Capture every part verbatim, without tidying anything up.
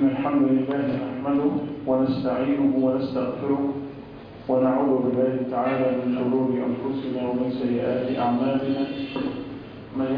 الحمد لله نحمده ونستعينه ونستغفره ونعوذ بالله تعالى من شرور أنفسنا ومن سيئات أعمالنا. من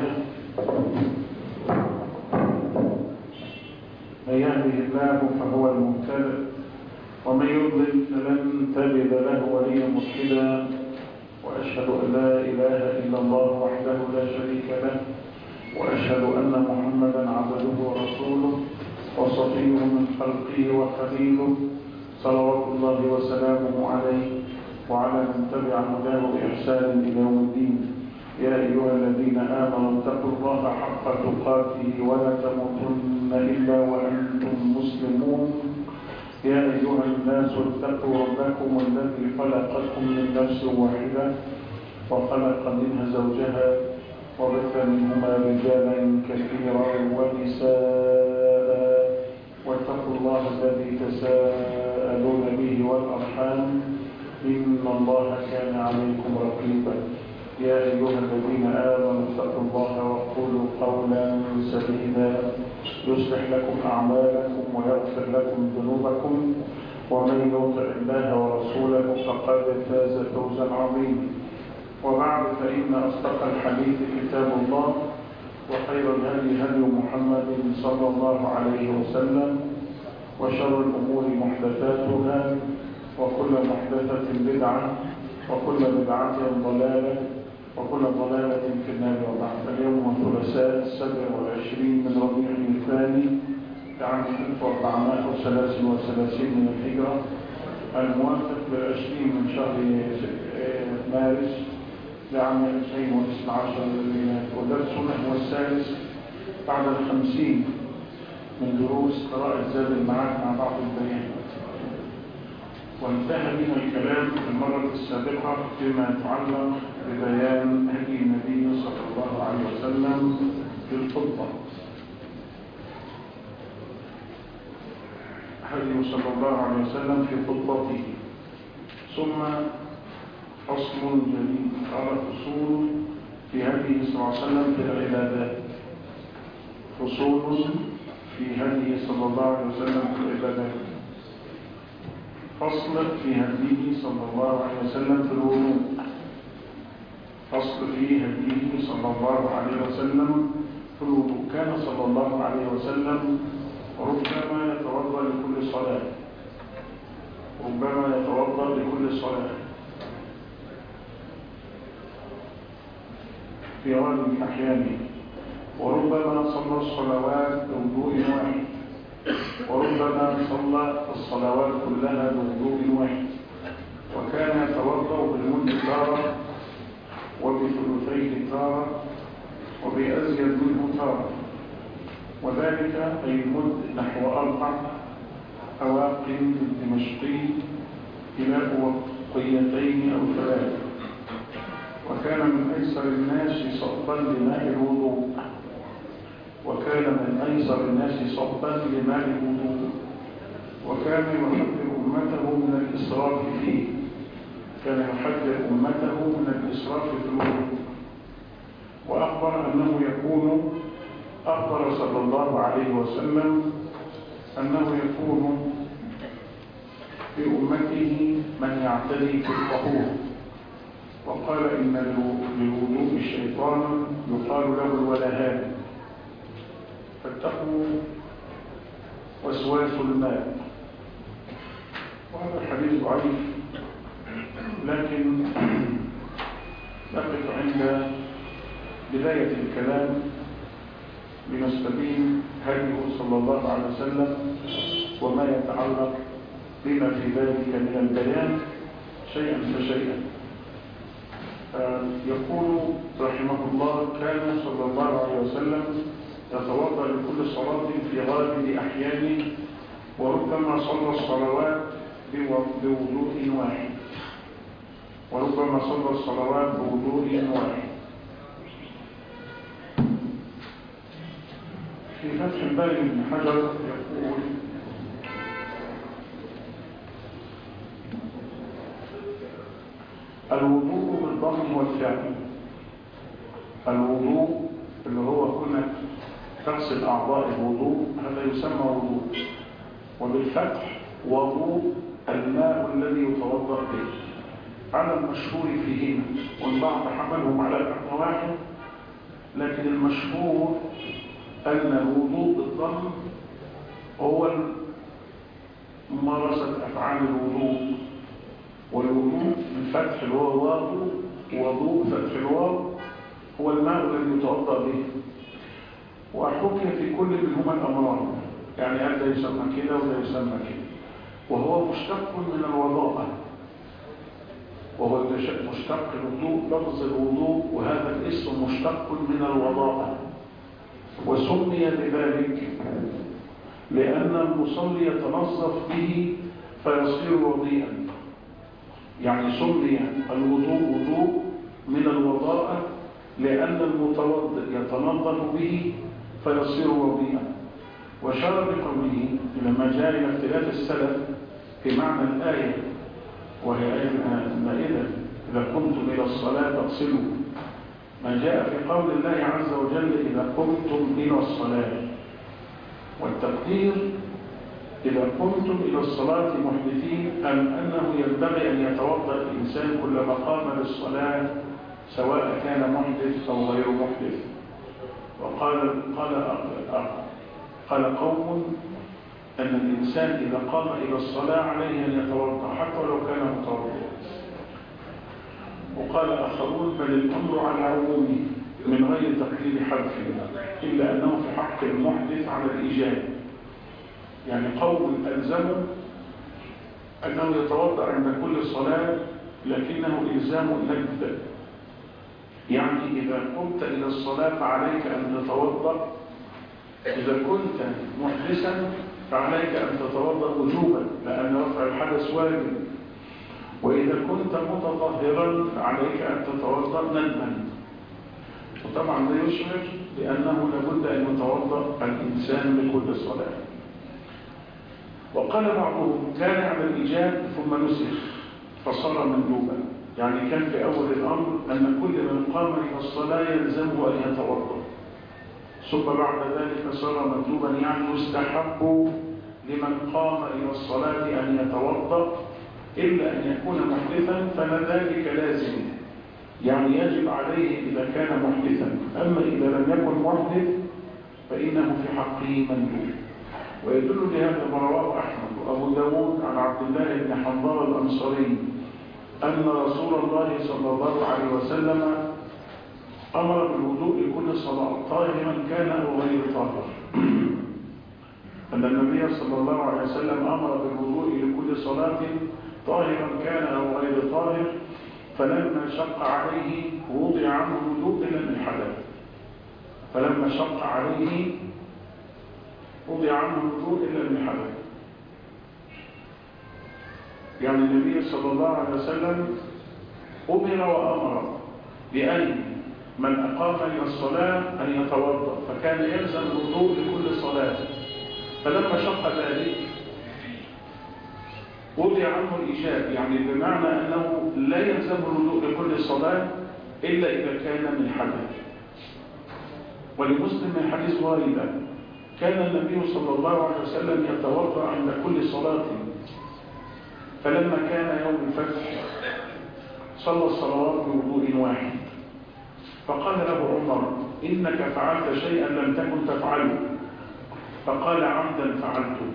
يهده الله فهو المهتد ومن يضلل فلن تجد له وليا مرشدا، وأشهد أن لا إله إلا الله وحده لا شريك له، وأشهد أن محمدا عبده ورسوله وصفيه من خلقه وخليله، صلوات الله وسلامه عليه وعلى من تبع هداه بإحسان إلى يوم الدين. يا أيها الذين آمنوا اتقوا الله حق تقاته ولا تموتن إلا وأنتم مسلمون. يا أيها الناس اتقوا ربكم الذي خلقكم من نفس واحدة وخلق منها زوجها وبث منهما رجالا كثيرا ونساء، واتقوا الله الذي تساءلون به والأرحام إن الله كان عليكم رقيبا. يا أيها الذين آمنوا اتقوا الله وقولوا قولا سديدا يصلح لكم أعمالكم ويغفر لكم ذنوبكم، ومن يطع الله ورسوله فقد فاز فوزا عظيما. وبعد، فإن أصدق الحديث كتاب الله، وخير الهدي هدي محمد صلى الله عليه وسلم، وشر الأمور محدثاتها، وكل محدثة بدعة، وكل بدعة ضلالة، وكل ضلالة في النار. وبعد، اليوم الثلاثاء السابع والعشرين من ربيع الثاني لعام ألف وأربعمائة وثلاث وثلاثين من الهجرة، الموافق للعشرين من شهر مارس لعام ألفين واثني عشر للميلاد. ودرسنا هو الثالث بعد الخمسين من دروس قراءة زاد المعاد مع بعض البيانات. وانتهى بنا الكلام في المرة السابقة فيما يتعلق ببيان هدي النبي صلى الله عليه وسلم في الخطبة. هدي صلى الله عليه وسلم في خطبته. ثم فصل جديد قال فصول في هديه صلى الله عليه وسلم في العبادات. فصول في هديه صلى الله عليه وسلم في العبادات. فصل في هديه صلى الله عليه وسلم في الوضوء. فصل في هديه صلى الله عليه وسلم في الوضوء. كان صلى الله عليه وسلم ربما يتوضا لكل صلاة ربما يتوضا لكل صلاة في غالب أحيانه، وربما صلى الصلوات بوضوء واحد، وربما صلى الصلوات كلها بوضوء واحد. وكان يتوضا بالمد تارة، وبثلثيه تارة، وبأزيد منه تارة، وذلك أي المد نحو أربع أواق الدمشقي إلى أوقيتين أو ثلاث. وكان من أيسر الناس صبا لماء الوضوء وكان من أيسر الناس صبا لماء الوضوء وكان يحذر أمته من الإسراف فيه كان يحذر أمته من الإسراف في الوضوء. وأخبر أنه يكون أخبر صلى الله عليه وسلم أنه يكون في أمته من يعتدي في الطهور. وقال إن للوضوء شيطانا يقال له الولهان، فاتقوا وسواس الماء. وهذا الحديث ضعيف، لكن نقف عند بداية الكلام لنستبين هديه صلى الله عليه وسلم وما يتعلق بما في ذلك من البيان شيئا فشيئا. يقول رحمه الله: كان صلى الله عليه وسلم يتوضا لكل صلاة في غالب أحيانه، وربما صلى الصلوات بوضوء واحد وربما صلى الصلوات بوضوء واحد. في فتح الباري بن حجر يقول: الوضوء بالضم والفعل. الوضوء اللي هو كنا تغسل أعضاء الوضوء هذا يسمى وضوء. وبالفتح وضوء الماء الذي يتوضأ به على المشهور فيهما، والبعض حملهم على معنى واحد، لكن المشهور أن وضوء الضم هو ممارسة أفعال الوضوء، والوضوء بالفتح الواو واو، وضوء فتح الواو هو الماء الذي يتوضأ به. وحكي في كل منهما الأمران، يعني هذا يسمى كده ولا يسمى كده، وهو مشتق من الوضاءة، وهو مشتق الوضوء، لفظ الوضوء وهذا الاسم مشتق من الوضاءة، وسمي بذلك لأن المصلي يتنظف به فيصير وضيئا. يعني سمي الوضوء وضوء من الوضاءة لأن المتوضئ يتنظف به فيصير وضيئا. وشار بقوله لما جاء إلى اختلاف السلف في معنى الآية، وهي آية المائدة: إذا قمتم إلى الصلاة فاغسلوا، ما جاء في قول الله عز وجل: إذا قمتم إلى الصلاة. والتقدير: إذا قمتم إلى الصلاة محدثين، أم أنه ينبغي أن يتوضأ الإنسان كلما قام للصلاة سواء كان محدث أو غير محدث. وقال قال قال قوم أن الإنسان إذا قام إلى الصلاة عليه أن يتوضأ حتى ولو كان متوضئا. وقال آخرون: بل الأمر على عمومه من غير تقليل حرف، إلا أنه في حق المحدث على الإيجاب. يعني قوم ألزموا أنه يتوضأ عند كل صلاة، لكنه إلزام ندب، يعني إذا قمت إلى الصلاة فعليك أن تتوضأ، إذا كنت محدثا فعليك أن تتوضأ وجوبا لأن رفع الحدث واجب، وإذا كنت متطهرا فعليك أن تتوضأ ندبا. وطبعا ده يشعر بأنه لابد أن يتوضأ الإنسان لكل صلاة. وقال بعضهم: كان على الإيجاب ثم نسخ فصار مندوبا، يعني كان في أول الأمر أن كل من قام إلى الصلاة يلزمه أن يتوضأ، ثم بعد ذلك صار مندوبا، يعني يستحب لمن قام إلى الصلاة أن يتوضأ إلا أن يكون محدثا، فذلك لازم، يعني يجب عليه إذا كان محدثا. أما إذا لم يكن محدث فإنه في حقه مندوب. ويدل لهذا ما رواه أحمد وأبو داود عن عبد الله بن حنظلة الأنصاري أن رسول الله صلى الله عليه وسلم أمر بالوضوء لكل صلاة طاهرا كان أو غير طاهر. أن النبي صلى الله عليه وسلم أمر بالوضوء لكل صلاة طاهرا كان أو غير طاهر، فلما شق عليه وضع عنه الوضوء إلا من حدث. فلما شق عليه وضع عنه الوضوء إلا من حدث. يعني النبي صلى الله عليه وسلم أمر وأمر بأن من أقام إلى الصلاة أن يتوضأ، فكان يلزم الوضوء لكل صلاة. فلما شق ذلك وضع عنه الإيجاب، يعني بمعنى أنه لا يلزم الوضوء لكل صلاة إلا إذا كان من حدث. ولمسلم من حديث وارد: كان النبي صلى الله عليه وسلم يتوضأ عند كل صلاة، فلما كان يوم الفتح صلى الصلوات بوضوء واحد، فقال له عمر: إنك فعلت شيئا لم تكن تفعله، فقال: عمدا فعلته.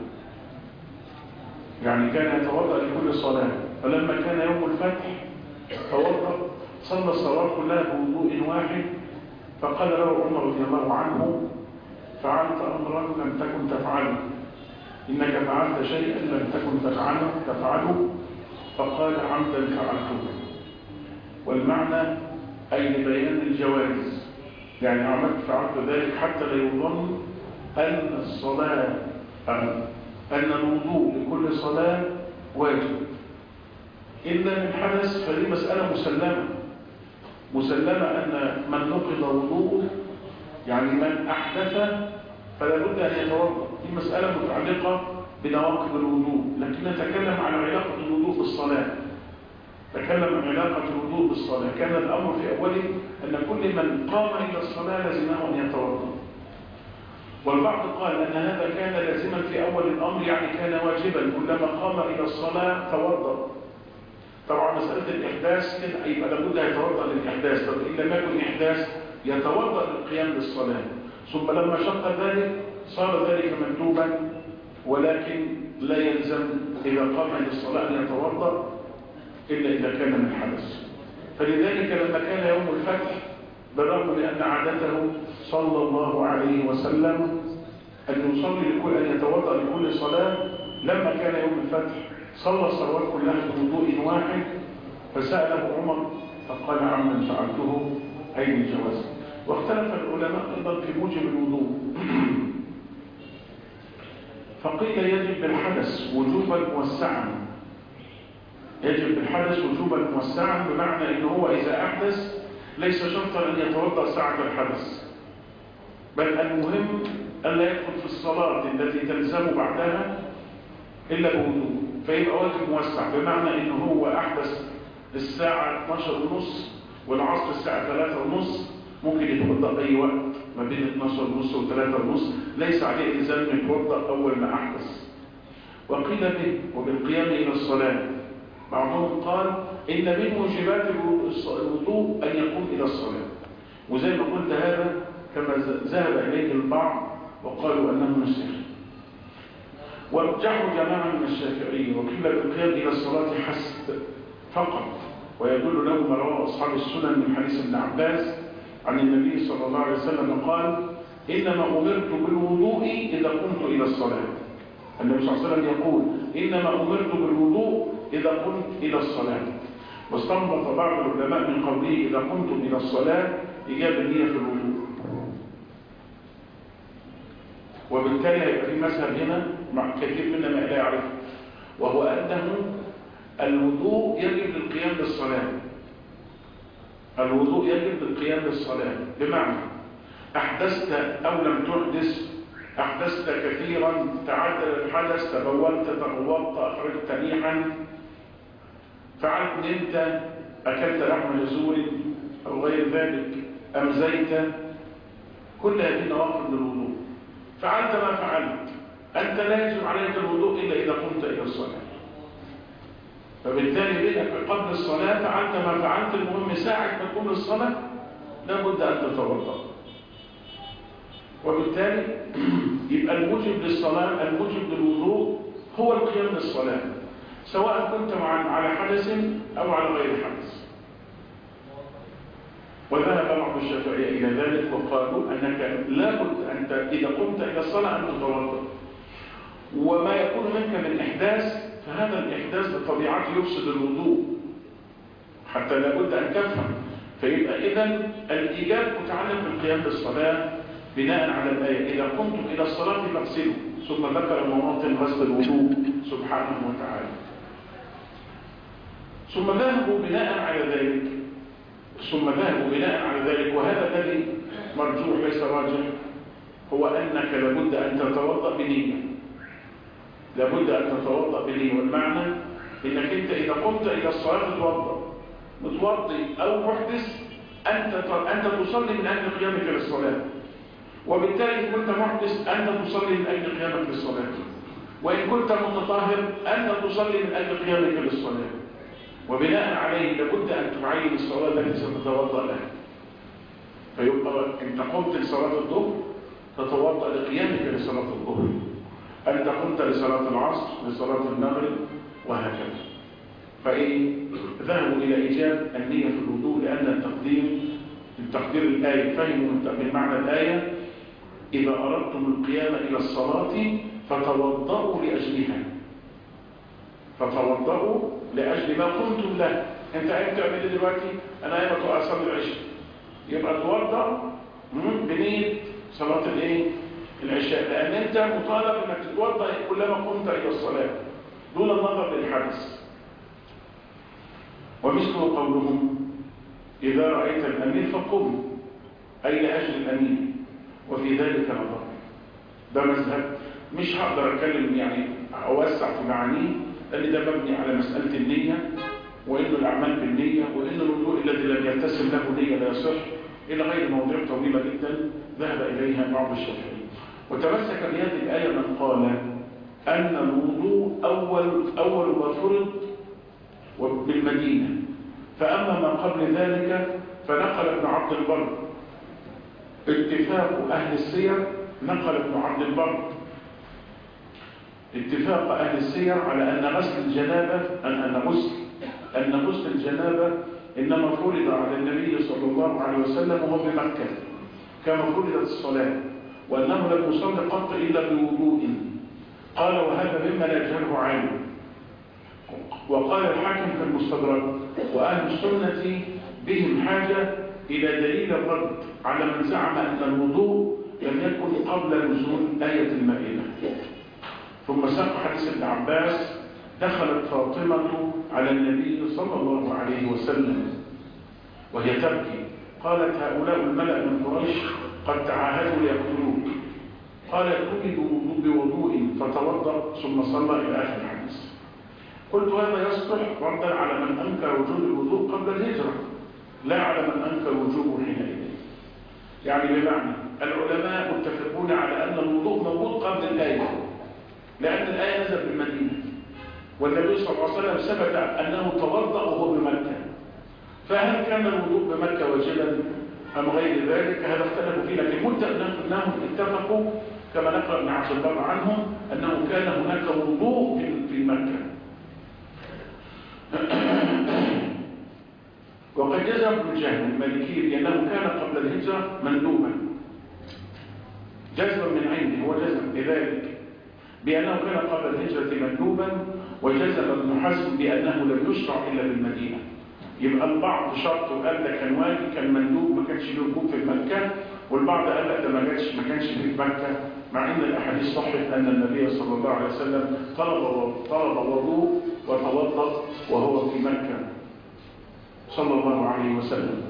يعني كان يتوضأ لكل صلاة، فلما كان يوم الفتح توضأ صلى الصلوات كلها بوضوء واحد، فقال له عمر رضي الله عنه: فعلت أمرا لم تكن تفعله، إنك فعلت شيئا لم تكن تفعله تفعله فقال: عمدا فعلته. والمعنى أي لبيان الجواز، يعني عمدت فعلت ذلك حتى لا يظن أن الصلاة أن الوضوء لكل صلاة واجب إلا من حدث، فدي مسألة مسلمة مسلمة أن من نقض وضوءه، يعني من أحدث فلا بد أن يتوضأ. دي مسألة متعلقة بنواقض الوضوء، لكن نتكلم عن علاقة الوضوء بالصلاة. تكلم عن علاقة الوضوء بالصلاة. كان الأمر في أوله أن كل من قام إلى الصلاة لازمه أن يتوضأ. والبعض قال أن هذا كان لازما في أول الأمر، يعني كان واجبا، كلما قام إلى الصلاة توضأ. طبعا مسألة الإحداث كده يبقى لابد يتوضأ للإحداث، طب إن لم يكن إحداث يتوضأ للقيام للصلاة. ثم لما شق ذلك صار ذلك مندوبا، ولكن لا يلزم إذا قام إلى الصلاة أن يتوضأ إلا إذا كان من حدث. فلذلك لما كان يوم الفتح، بالرغم من أن عادته صلى الله عليه وسلم أن يصلي لكل أن يتوضأ لكل صلاة، لما كان يوم الفتح صلى الصلوات كلها بوضوء واحد، فسأله عمر فقال عمن فعلته أي الجواز. واختلف العلماء أيضا في موجب الوضوء، فقيل يجب بالحدث وجوبا موسعا، يجب بالحدث وجوبا موسعا، بمعنى أنه هو إذا أحدث ليس شرطا أن يتوضأ ساعة الحدث، بل المهم ألا يدخل في الصلاة التي تلزم بعدها إلا بوضوء، فيبقى واجب موسع، بمعنى أنه هو أحدث الساعة اثناشر ونص والعصر الساعة ثلاثة ونص، ممكن يتوضأ أي وقت ما بين اثناشر ونص و ثلاثة ونص، ليس عليه إلزام يتوضأ أول ما أحدث. وقيل به وبالقيام إلى الصلاة، بعضهم قال إن من موجبات الوضوء أن يقوم إلى الصلاة، وزي ما قلت هذا كما ذهب إليه البعض وقالوا أنه نسخ. ورجحوا جماعة من الشافعية وقيل بالقيام إلى الصلاة حسب فقط، ويدل له ما رواه أصحاب السنن من حديث ابن عباس عن النبي صلى الله عليه وسلم قال إنما أمرت بالوضوء إذا قمت إلى الصلاة. النبي صلى الله عليه وسلم يقول إنما أمرت بالوضوء إذا قمت إلى الصلاة. واستنبط بعض العلماء من قوله إذا قمتم إلى الصلاة إيجاب النية في الوضوء، وبالتالي هيبقى في مذهب هنا مع كثير منا ما لا يعرفه، وهو أنه الوضوء يجب للقيام للصلاة. الوضوء يجب للقيام للصلاة، بمعنى أحدثت أو لم تحدث، أحدثت كثيرا، تعدل الحدث، تبولت، تغوطت، أخرجت ريحا، فعلت نمت، أكلت لحم جزور أو غير ذلك، أمزيت، كل هذه نواقض للوضوء، فعلت ما فعلت، أنت لا يجب عليك الوضوء إلا إذا قمت إلى الصلاة. فبالتالي بينك قبل الصلاة فعلت ما فعلت، المهم ساعة ما تقوم للصلاة لابد أن تتوضأ. وبالتالي يبقى الموجب للصلاة، الموجب للوضوء هو القيام للصلاة، سواء كنت على حدث أو على غير حدث. وذهب بعض الشافعية إلى ذلك وقالوا أنك لابد أنت إذا قمت إلى الصلاة أن تتوضأ، وما يكون منك من إحداث فهذا الإحداث بطبيعته يفسد الوضوء، حتى لابد أن تفهم. فيبقى إذن الإيجاب متعلق بالقيام بالصلاة بناء على الآية إذا قمتم إلى الصلاة فاغسلوا، ثم ذكر مواطن غسل الوضوء سبحانه وتعالى. ثم ذهبوا بناء على ذلك ثم ذهبوا بناء على ذلك وهذا الذي مرجوح ليس راجح، هو أنك لابد أن تتوضأ بنية، لابد أن تتوضأ بنية. والمعنى إنك أنت إذا قمت إلى الصلاة تتوضأ، متوضي أو محدث، أنت أنت تصلي من أجل قيامك للصلاة، وبالتالي إن كنت محدث أنت تصلي من أجل قيامك للصلاة، وإن كنت متطهر أنت تصلي من أجل قيامك للصلاة. وبناء عليه لابد أن تعين الصلاة التي ستتوضأ لها. فيبقى أنت قمت لصلاة الظهر تتوضأ لقيامك لصلاة الظهر، أنت قمت لصلاة العصر لصلاة المغرب، وهكذا. فإيه ذهبوا إلى إيجاب النية في الوضوء، لأن التقدير التقدير الآية فهموا من معنى الآية إذا أردتم القيام إلى الصلاة فتوضأوا لأجلها، فتوضأوا لأجل ما قمتم له. أنت عايز تعمل إيه دلوقتي؟ أنا عايز أصلي العشاء، يبقى توضأ بنية صلاة الإيه؟ العشاء، لأن أنت مطالب أنك تتوضأ كلما قمت إلى الصلاة دون النظر للحدث. ومثل قولهم إذا رأيت الأمير فقم، أي لأجل الأمير، وفي ذلك نظر. ده مذهب مش هقدر أتكلم يعني أوسع في معانيه، لأن ده مبني على مسألة النية، وإنه الأعمال بالنية، وإن الوضوء الذي لم يتسم له نية لا يصح، إلى غير مواضيع طويلة جدا ذهب إليها بعض الشافعيين. وتمسك بهذه الآية من قال أن الوضوء أول, أول ما فرض بالمدينة، فأما ما قبل ذلك فنقل ابن عبد البر اتفاق أهل السير نقل ابن عبد البر اتفاق أهل السير على أن غسل الجنابة أن أن غسل أن غسل الجنابة إنما فرض على النبي صلى الله عليه وسلم وهو بمكة كما فرضت الصلاة، وأنه لم يصلي قط إلا بوضوء. قال وهذا مما لا يجهله عالم. وقال الحاكم في المستدرك وأهل السنة بهم حاجة إلى دليل الرد على من زعم أن الوضوء لم يكن قبل نزول آية المائدة. ثم ساق حديث ابن عباس دخلت فاطمة على النبي صلى الله عليه وسلم وهي تبكي، قالت هؤلاء الملأ من قريش قد تعاهدوا ليقتلوك. قال اتولدوا بوضوء فتوضأ ثم صلى إلى آخر الحديث. قلت هذا يصلح ردا على من أنكر وجود الوضوء قبل الهجرة لا على من أنكر وجوبه حينئذ. يعني بمعنى العلماء متفقون على أن الوضوء موجود قبل الآية، لأن الآية نزلت بالمدينة والنبي صلى الله عليه وسلم ثبت أنه توضأ وهو بمكة، فهل كان الوضوء بمكة واجبا أم غير ذلك؟ هذا اختلفوا فيه، لكن مدة أنهم اتفقوا كما نقرأ ابن عبد البر عنهم أنه كان هناك وضوء في مكة. وقد جزم ابن الجهم المالكي بأنه كان قبل الهجرة مندوبا جزما من عنده، هو جزم بذلك بأنه كان قبل الهجرة مندوبا، وجزم ابن حزم بأنه لم يشرع إلا بالمدينة. يبقى البعض شرط وقال ده كان واجب كان مندوب ما كانش له وجوب في مكة، والبعض قال لا ده ما كانش ما كانش في مكة، مع ان الاحاديث صحت ان النبي صلى الله عليه وسلم طلب طلب وضوء وتوضأ وهو في مكة صلى الله عليه وسلم.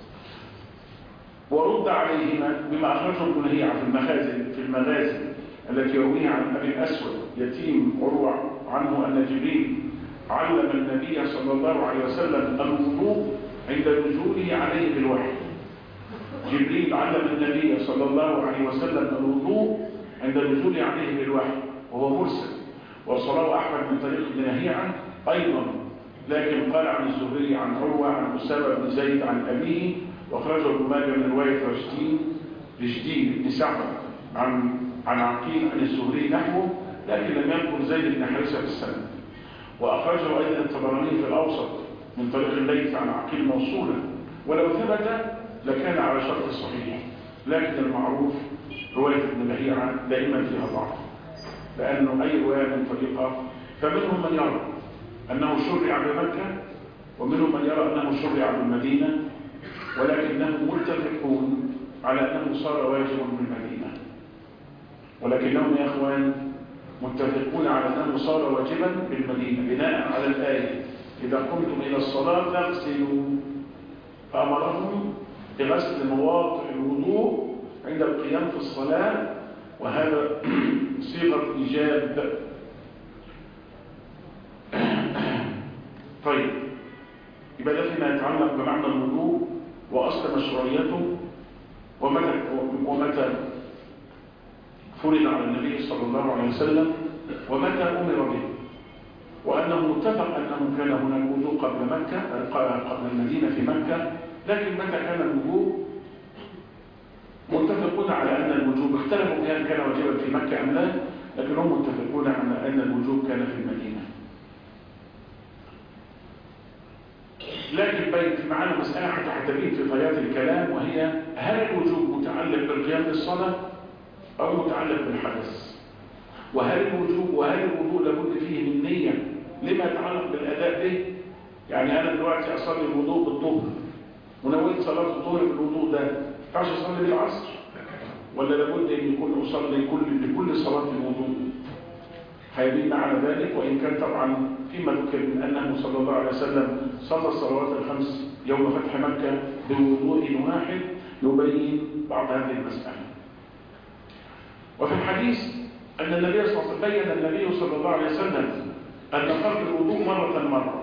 ورد عليهما بما اخرجه ابن هيعة في المخازن في المغازي التي يرويها عن ابي الاسود يتيم عروة عنه ان جبريل علم النبي صلى الله عليه وسلم الوضوء عند نزوله عليه بالوحي. جبريل علم النبي صلى الله عليه وسلم الوضوء عند نزوله عليه بالوحي وهو مرسل، وصلاه احمد من طريق ابن نهيعة ايضا، لكن قال عن الزهري عن عروة عن أسامة بن زيد عن أبيه، واخرجه ابن ماجه من رواية رشدين رشدين بن سعد عن عن عقيل عن الزهري نحوه، لكن لم يذكر زيد بن حارثة في السند. وأخرجه أيضا الطبراني في الأوسط من طريق الليث عن عقيل موصولا، ولو ثبت لكان على شرط الصحيح، لكن المعروف رواية ابن لهيعة دائما فيها ضعف، لأنه أي رواية من طريقة فمنهم من يرى أنه شرع بمكة ومنهم من يرى أنه شرع بالمدينة، ولكنهم متفقون على أنه صار واجبا بالمدينة، ولكنهم يا أخوان متفقون على أنه صار واجبا بالمدينة بناء على الآية إذا قمتم إلى الصلاة فاغسلوا، فأمرهم بغسل مواضع الوضوء عند القيام في الصلاة، وهذا صيغة إيجاب. طيب يبقى ده فيما يتعلق بمعنى الوضوء وأصل مشروعيته ومتى ومتى فرض على النبي صلى الله عليه وسلم ومتى أمر به، وأنه متفق أنه كان هناك وضوء قبل مكة قبل المدينة في مكة، لكن متى كان الوضوء متفقون على أن الوجوب، اختلفوا في هل كان واجبا في مكة أم لا، لكن هم متفقون على أن الوجوب كان في المدينة. لكن بين معنا مسألة حتى تبين في طيات الكلام، وهي هل الوجوب متعلق بالقيام بالصلاة أو متعلق بالحدث؟ وهل الوجوب وهل الوضوء لابد فيه من نية لما يتعلق بالأداء به؟ يعني أنا دلوقتي أصلي الوضوء بالظهر ونويت صلاة الظهر بالوضوء ده، ينفعش أصلي بالعصر؟ ولا لابد أن يكون أصلي كل لكل صلاة الوضوء؟ هيبين على ذلك، وإن كان طبعا فيما ذكر من أنه صلى الله عليه وسلم صلى الصلوات الخمس يوم فتح مكة بوضوء واحد يبين بعض هذه المسألة. وفي الحديث أن النبي صلى الله عليه وسلم بين النبي صلى الله عليه وسلم أن فرض الوضوء مرة مرة.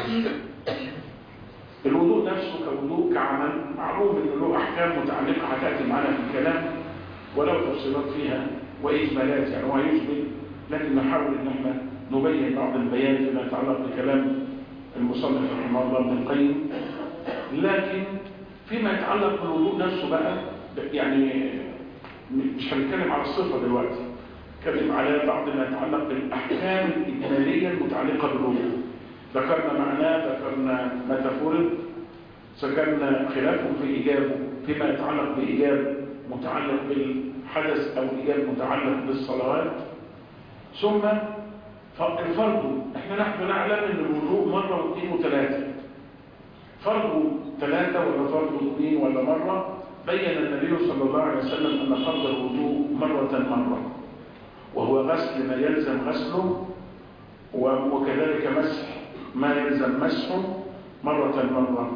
الوضوء نفسه كوضوء كعمل معلوم أنه له أحكام متعلقة هتأتي معنا في الكلام ولو تفصيلات فيها وإجمالات، يعني هو يجمل، لكن نحاول إن احنا نبين بعض البيان فيما يتعلق بكلام المصنف رحمه الله ابن القيم. لكن فيما يتعلق بالوضوء نفسه بقى، يعني مش هنتكلم على الصفة دلوقتي، نتكلم على بعض ما يتعلق بالأحكام الإجمالية المتعلقة بالوضوء. ذكرنا معناه، ذكرنا متى فرض، ذكرنا خلافه في إيجابه فيما يتعلق بإيجاب متعلق بالحدث أو إيجاب متعلق بالصلوات. ثم الفرض، احنا نحن نعلم ان الوضوء مرة واثنين وثلاثة، فرض ثلاثة ولا فرض اثنين ولا مرة. بين النبي صلى الله عليه وسلم ان فرض الوضوء مرة مرة، وهو غسل ما يلزم غسله، وكذلك مسح ما يلزم مسحه مرة مرة.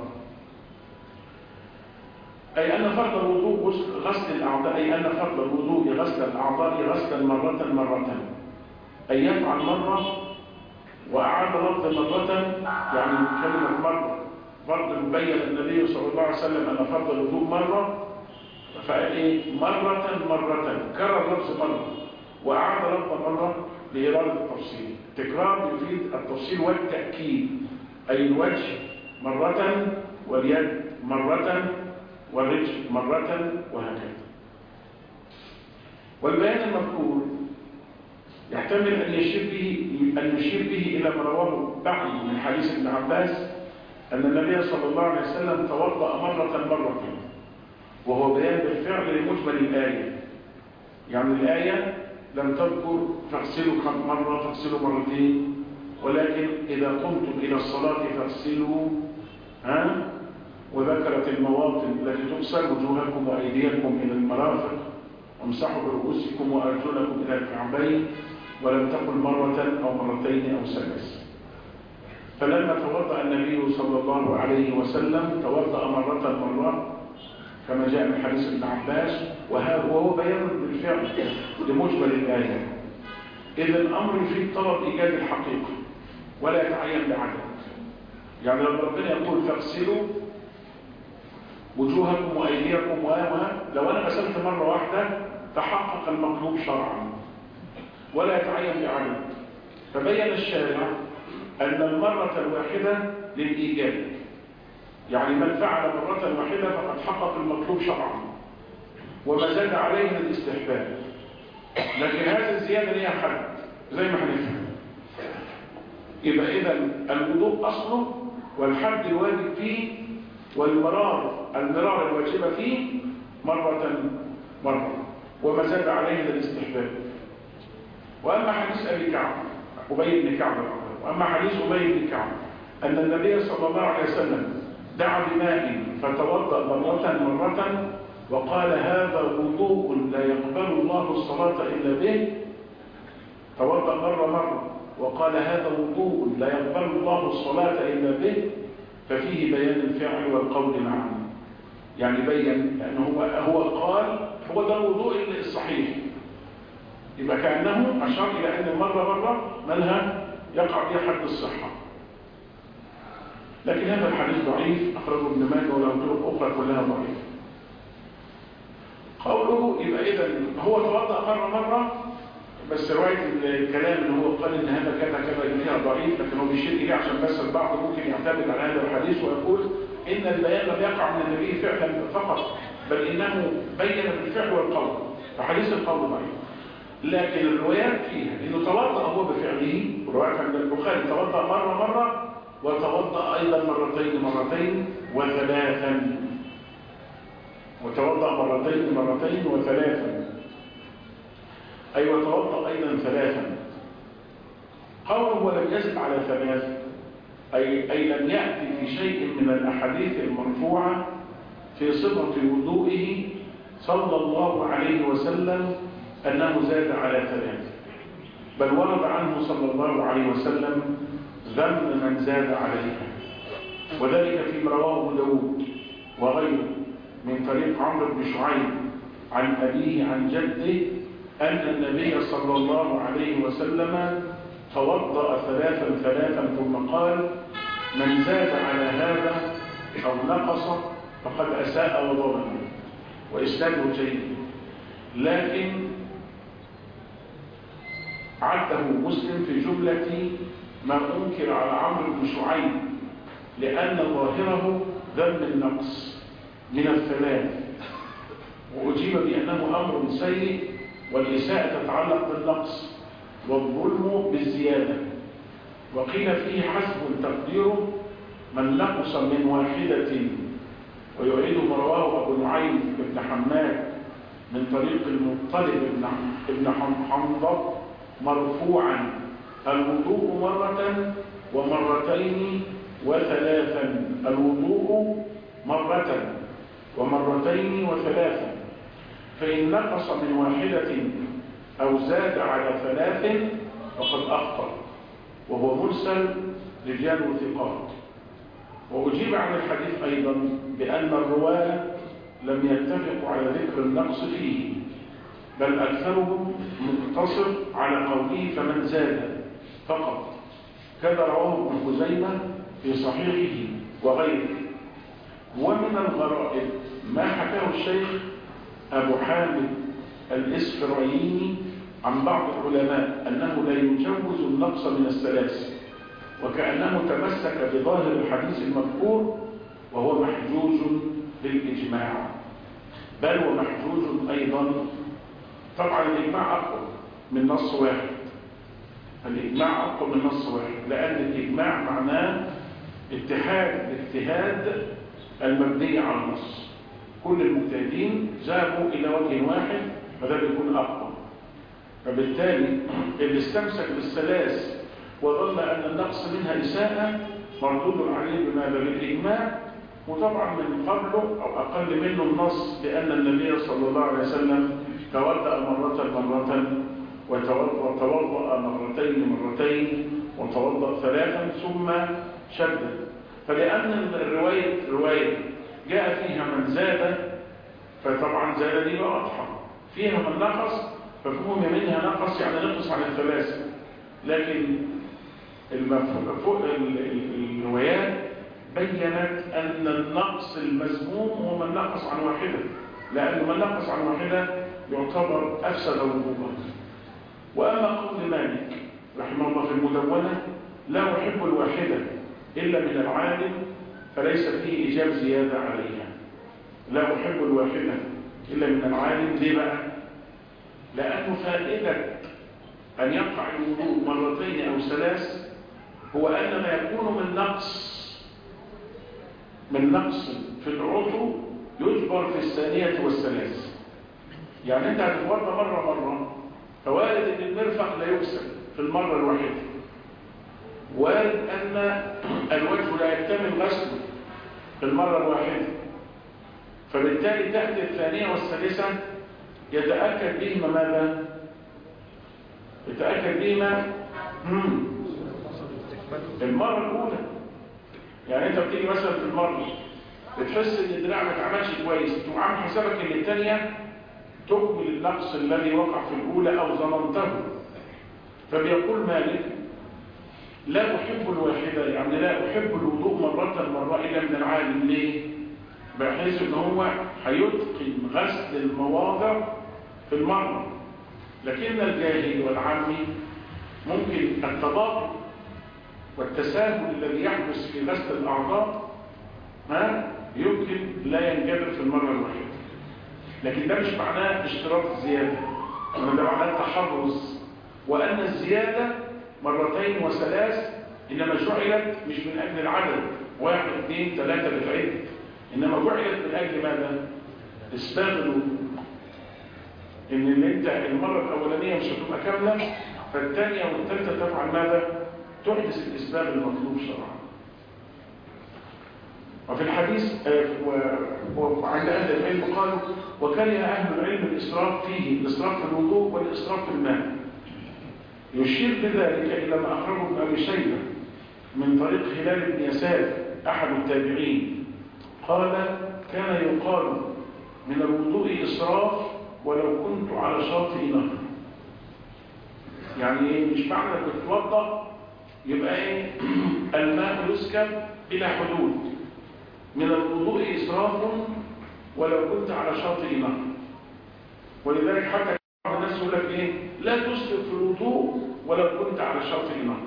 أي أن فرض الوضوء غسل الأعضاء، أي أن فرض الوضوء غسل الأعضاء غسلا مرة مرة، أي يفعل مرة وأعاد لفظ مرة، يعني كلمة مرة فرض مبين النبي صلى الله عليه وسلم أن فرض الوضوء مرة، فقال إيه؟ مرة مرة، كرر لفظ مرة وأعاد لفظ مرة لإرادة التفصيل. تكرار يفيد التفصيل والتأكيد، أي الوجه مرة واليد مرة والرجل مرة وهكذا. والبيان المذكور يحتمل أن يشير به أن يشير به إلى ما رواه بعض من حديث ابن عباس أن النبي صلى الله عليه وسلم توضأ مرة مرة، وهو بيان بالفعل لمجمل الآية. يعني الآية لم تذكر فاغسلوا كم مرة، فاغسلوا مرتين، ولكن إذا قمتم إلى الصلاة فاغسلوا، ها، وذكرت المواطن التي تغسل وجوهكم وأيديكم إلى المرافق، وامسحوا برؤوسكم وأرجلكم إلى الكعبين، ولم تقل مرة أو مرتين أو ثلاث. فلما توضأ النبي صلى الله عليه وسلم توضأ مرة مرة كما جاء من حديث ابن عباس، وهو بيان بالفعل لمجمل الآية. إذا الأمر يفيد طلب إيجاد الحقيقة ولا يتعين بعدد. يعني لما ربنا يقول فاغسلوا وجوهكم وأيديكم وآمها، لو أنا غسلت مرة واحدة تحقق المطلوب شرعا ولا يتعين بعدد. فبين الشارع أن المرة الواحدة للإيجاب، يعني من فعل مرة واحدة فقد حقق المطلوب شرعا، وما زاد عليه من الاستحباب. لكن هذه الزيادة ليها حد زي ما هنفهم. يبقى إذا الوضوء أصله والحد الواجب فيه والمرار المرار الواجبة فيه مرة مرة، وما زاد عليه من الاستحباب. وأما حديث أبي كعب أبي بن كعب وأما حديث أبي بن كعب أن النبي صلى الله عليه وسلم دعا بماء فتوضأ مرة مرة وقال هذا وضوء لا يقبل الله الصلاة إلا به، توضأ مرة مرة وقال هذا وضوء لا يقبل الله الصلاة إلا به، ففيه بيان الفعل والقول معا. يعني بين لأنه هو, هو قال هو ده الوضوء الصحيح، يبقى كأنه أشار إلى أن مرة مرة مالها يقع بها حد الصحة. لكن هذا الحديث ضعيف، أخرجه ابن ماجه وله طرق أخرى كلها ضعيفة. قوله يبقى إذا هو توضأ مرة مرة، بس رواية الكلام اللي هو قال إن هذا كذا كذا فيها ضعيف، لكن هو بيشير إليه عشان بس البعض ممكن يعتمد على هذا الحديث ويقول إن البيان لم يقع من النبي فعلا فقط، بل إنه بين بالفعل والقول، فحديث القول ضعيف. لكن الروايات فيها إنه توضأ هو بفعله، ورواية عند البخاري توضأ مرة مرة وتوضأ أيضا مرتين مرتين وثلاثا، وتوضأ مرتين مرتين وثلاثا، أي وتوضأ أيضا ثلاثا. قوله ولم يزد على ثلاث، أي, أي لم يأتي في شيء من الأحاديث المرفوعة في صفة وضوئه صلى الله عليه وسلم أنه زاد على ثلاث، بل ورد عنه صلى الله عليه وسلم ذم من زاد عليها، وذلك فيما رواه أبو داود وغيره من طريق عمرو بن شعيب عن أبيه عن جده أن النبي صلى الله عليه وسلم توضأ ثلاثا ثلاثا ثم قال من زاد على هذا أو نقص فقد أساء وظلم، وإسناده جيد. لكن عده مسلم في جملة ما أنكر على عمرو بن شعيب، لأن ظاهره ذم النقص من الثلاث، وأجيب بأنه أمر سيء، والإساءة تتعلق بالنقص والظلم بالزيادة. وقيل فيه حسب تقديره من نقص من واحدة، ويعيد ما رواه أبو نعيم بن حماد من طريق المطلب بن حنظب مرفوعا: الوضوء مرة ومرتين وثلاثا، الوضوء مرة ومرتين وثلاثا، فإن نقص من واحدة أو زاد على ثلاث فقد أخطأ، وهو مرسل رجال ثقات. وأجيب عن الحديث أيضا بأن الرواة لم يتفقوا على ذكر النقص فيه، بل أكثرهم مقتصر على قوله فمن زاد فقط، كذا رواه ابن خزيمة في صحيحه وغيره. ومن الغرائب ما حكاه الشيخ أبو حامد الإسفرايني عن بعض العلماء أنه لا يجوز النقص من الثلاث، وكأنه تمسك بظاهر الحديث المذكور، وهو محجوج بالإجماع، بل ومحجوج أيضا. طبعا الإجماع أقوى من نص واحد، الإجماع أقوى من نص واحد، لأن الإجماع معناه اتحاد الاجتهاد المبني على النص، كل المجتهدين ذهبوا إلى وجه واحد، فده بيكون أقوى. فبالتالي اللي استمسك بالثلاث وظل أن النقص منها إساءة مردود عليه بماذا؟ بالإجماع. وطبعا من قبله أو أقل منه النص، لأن النبي صلى الله عليه وسلم توضأ مرة مرة وتوضأ مرتين مرتين وتوضأ ثلاثا ثم شدد. فلأن الرواية رواية جاء فيها من زاد، فطبعا زاد دي واضحة، فيها من نقص ففهم منها نقص يعني نقص عن الثلاثة. لكن الروايات بينت أن النقص المذموم هو من نقص عن واحدة، لأن من نقص عن واحدة يعتبر أفسد وضوءه. وأما قول مالك رحمه الله في المدونة: لا أحب الواحدة إلا من العالم، فليس فيه إيجاب زيادة عليها. لا أحب الواحدة إلا من العالم. ليه بقى؟ لأنه فائدة أن يقع الوضوء مرتين أو ثلاث هو أن ما يكون من نقص من نقص في العضو يجبر في الثانية والثلاث. يعني أنت هتتوضأ مرة مرة، فوارد أن المرفق لا يغسل في المرة الواحدة، وارد أن الوجه لا يكتمل غسله في المرة الواحدة، فبالتالي تأتي الثانية والثالثة يتأكد بهما ماذا؟ يتأكد بهما المرة الأولى. يعني أنت بتيجي مثلا في المرة بتحس إن الدراع ما اتعملش كويس، تقوم عامل حسابك إن الثانية تكمل النقص الذي وقع في الأولى أو ظننته. فبيقول مالك: لا أحب الواحدة، يعني لا أحب الوضوء مرة مرة إلا من العالم. ليه؟ بحيث إن هو هيتقن غسل المواضع في المرة. لكن الجاهل والعامي ممكن التباطؤ والتساهل الذي يحدث في غسل الأعضاء ما يمكن لا ينجبر في المرة الواحدة. لكن ده مش معناه اشتراط الزيادة، إنما ده معناه التحرز، وأن الزيادة مرتين وثلاث إنما جعلت مش من أجل العدد واحد اثنين ثلاثة بتعد، إنما جعلت من أجل ماذا؟ إسباغ الوضوء. إن اللي أنت المرة الأولانية مش هتبقى كاملة، فالثانية والثالثة تفعل ماذا؟ تحدث الإسباغ المطلوب شرعا. وفي الحديث وعند أهل العلم قالوا: وكره أهل العلم الإسراف فيه، الإسراف في الوضوء والإسراف في الماء. يشير بذلك إلى ما أخرجه ابن أبي شيبة من طريق هلال بن يسار أحد التابعين، قال: كان يقال من الوضوء إسراف ولو كنت على شاطئ نهر. يعني مش معنى انك بتتوضا يبقى ايه الماء يسكب بلا حدود. من الوضوء إسراف ولو كنت على شاطئ نهر. ولذلك حتى بعض الناس يقول لك ايه: لا تسرف في الوضوء ولو كنت على شرط النار.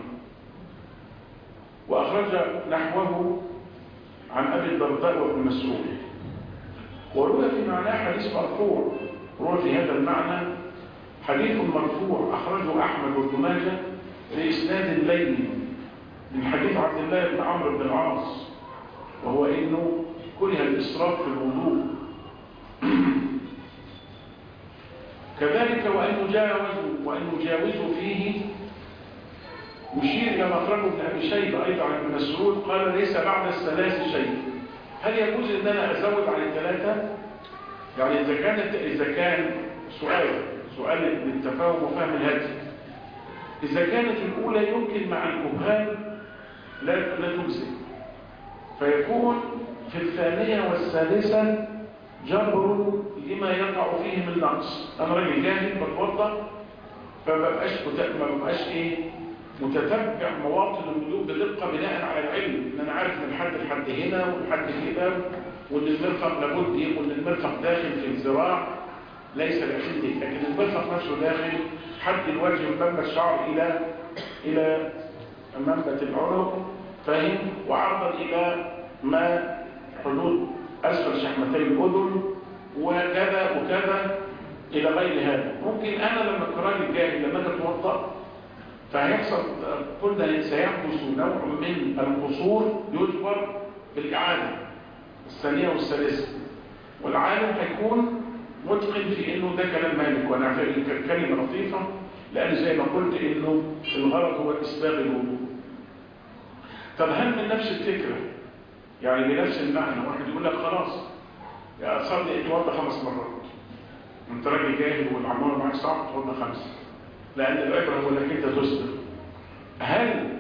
وأخرج نحوه عن أبي الدرداء وابن مسعود. وروى في معناه حديث مرفوع، روى في هذا المعنى حديث مرفوع أخرجه أحمد وابن ماجه بإسناد لين من حديث عبد الله بن عمرو بن العاص، وهو إنه كره الإسراف في الوضوء. كذلك وأن يجاوز وأن يجاوز فيه يشير إلى مخرجه ابن أبي شيبة أيضا عن ابن مسعود قال ليس بعد الثلاث شيء. هل يجوز أن أنا أزود عن الثلاثة؟ يعني إذا كانت إذا كان سؤال سؤال للتفاهم وفهم الهدي، إذا كانت الأولى يمكن مع الكهان لا لا تجزئ، فيكون في الثانية والثالثة جبر لما يقع فيه من نقص. أنا راجل جاهل بتوضأ فما بقاش ما بقاش إيه متتبع مواطن الوضوء بدقة بناء على العلم، ان انا عارف من حد لحد هنا وحد كده، وان المرفق لابد يكون المرفق داخل في الذراع ليس لعندي، لكن المرفق نفسه داخل حد الوجه من منبت الشعر الى الى منبت العنق، فاهم؟ وعرضا الى ما حدود اسفل شحمتي الاذن وكذا وكذا الى غير هذا. ممكن انا لما كراجل جاهل لما اجي اتوضا فهيحصل قلنا سيحدث نوع من القصور يجبر بالإعادة الثانية والثالثة، والعالم هيكون متقن في انه ده كلام مالك، وانا فاهم كلمة لطيفة لان زي ما قلت انه الغرض هو اسباغ الوضوء. طب هل من نفس الفكرة يعني بنفس المعنى واحد يقول لك خلاص يا اصلي اتوضى خمس مرات، انت راجل جاهل والعمار معاك صعب اتوضى خمسة، لأن العبرة هو انك انت تسبق. هل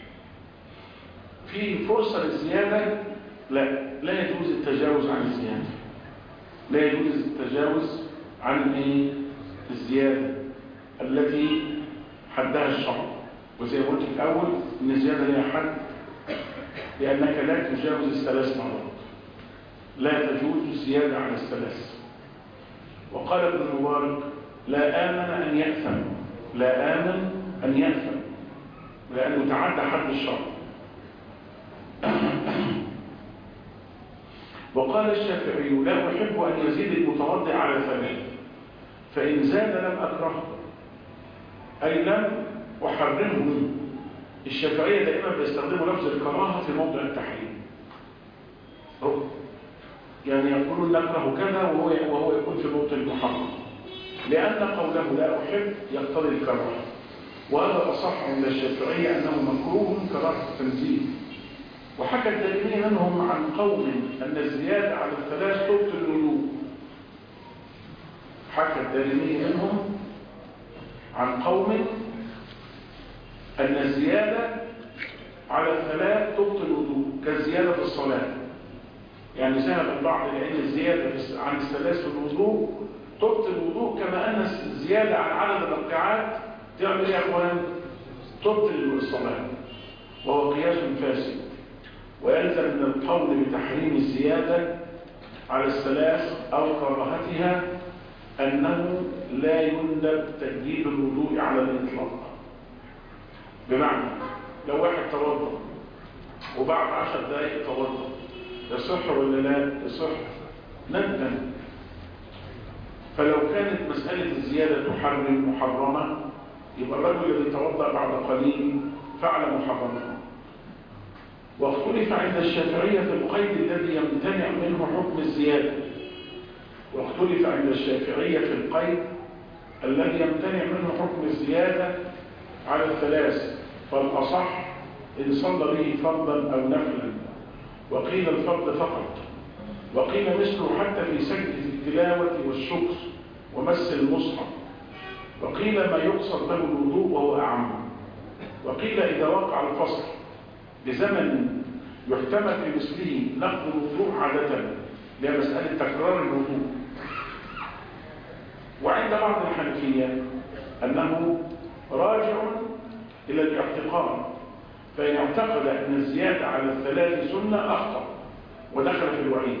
في فرصة للزيادة؟ لا، لا يجوز التجاوز عن الزيادة، لا يجوز التجاوز عن ايه الزيادة التي حدها الشرع. وزي ما قلت في الأول ان الزيادة لها حد، لأنك لا تجاوز الثلاث مرات، لا تجوز الزيادة عن الثلاث. وقال ابن المبارك لا آمن أن يأثم، لا آمن أن يأثم لأنه تعدى حد الشرع. وقال الشافعي لا أحب أن يزيد المتوضع على ثلاث، فإن زاد لم أكرهه، أي لم أحرمه. الشافعية دائما بيستخدموا لفظ الكراهة في موضع التحريم، يعني يقولون نكره كذا وهو وهو يكون في موضع المحرم، لأن قوله لا أحب يقتضي الكراهة، وهذا أصح عند الشافعية أنه مكروه كراهة التنزيه. وحكى الدارمي منهم عن قوم أن الزيادة على الثلاث تبطل الوضوء، حكى الدارمي منهم عن قوم أن الزيادة على الثلاث تبطل الوضوء كالزيادة في الصلاة. يعني ذهب البعض لأن الزيادة عن الثلاث في الوضوء تبطل الوضوء، كما أن الزيادة عن عدد الركعات تعمل يا أخوان تبطل الصلاة، وهو قياس فاسد. ويلزم من القول بتحريم الزيادة على الثلاث أو كراهتها أنه لا يندب تجديد الوضوء على الإطلاق. بمعنى لو واحد توضأ وبعد عشر دقائق توضأ يصح ولا لا يصح؟ ندى. فلو كانت مسألة الزيادة تحرم محرمة يبقى الرجل الذي توضأ بعد قليل فعل محرمة. واختلف عند الشافعية في القيد الذي يمتنع منه حكم الزيادة، واختلف عند الشافعية في القيد الذي يمتنع منه حكم الزيادة على الثلاث، فالأصح إن صلى به فرضا أو نفلا، وقيل الفرض فقط، وقيل مثله حتى في سجد التلاوة والشكر ومس المصحف، وقيل ما يقصد له الوضوء وهو أعم، وقيل إذا وقع الفصل بزمن يحتمل في مثله نقض الوضوء عادة لمسألة تكرار الوضوء. وعند بعض الحنفية أنه راجع إلى الاعتقاد، فإن اعتقد أن الزيادة على الثلاث سنة أخطأ ودخل في الوعيد.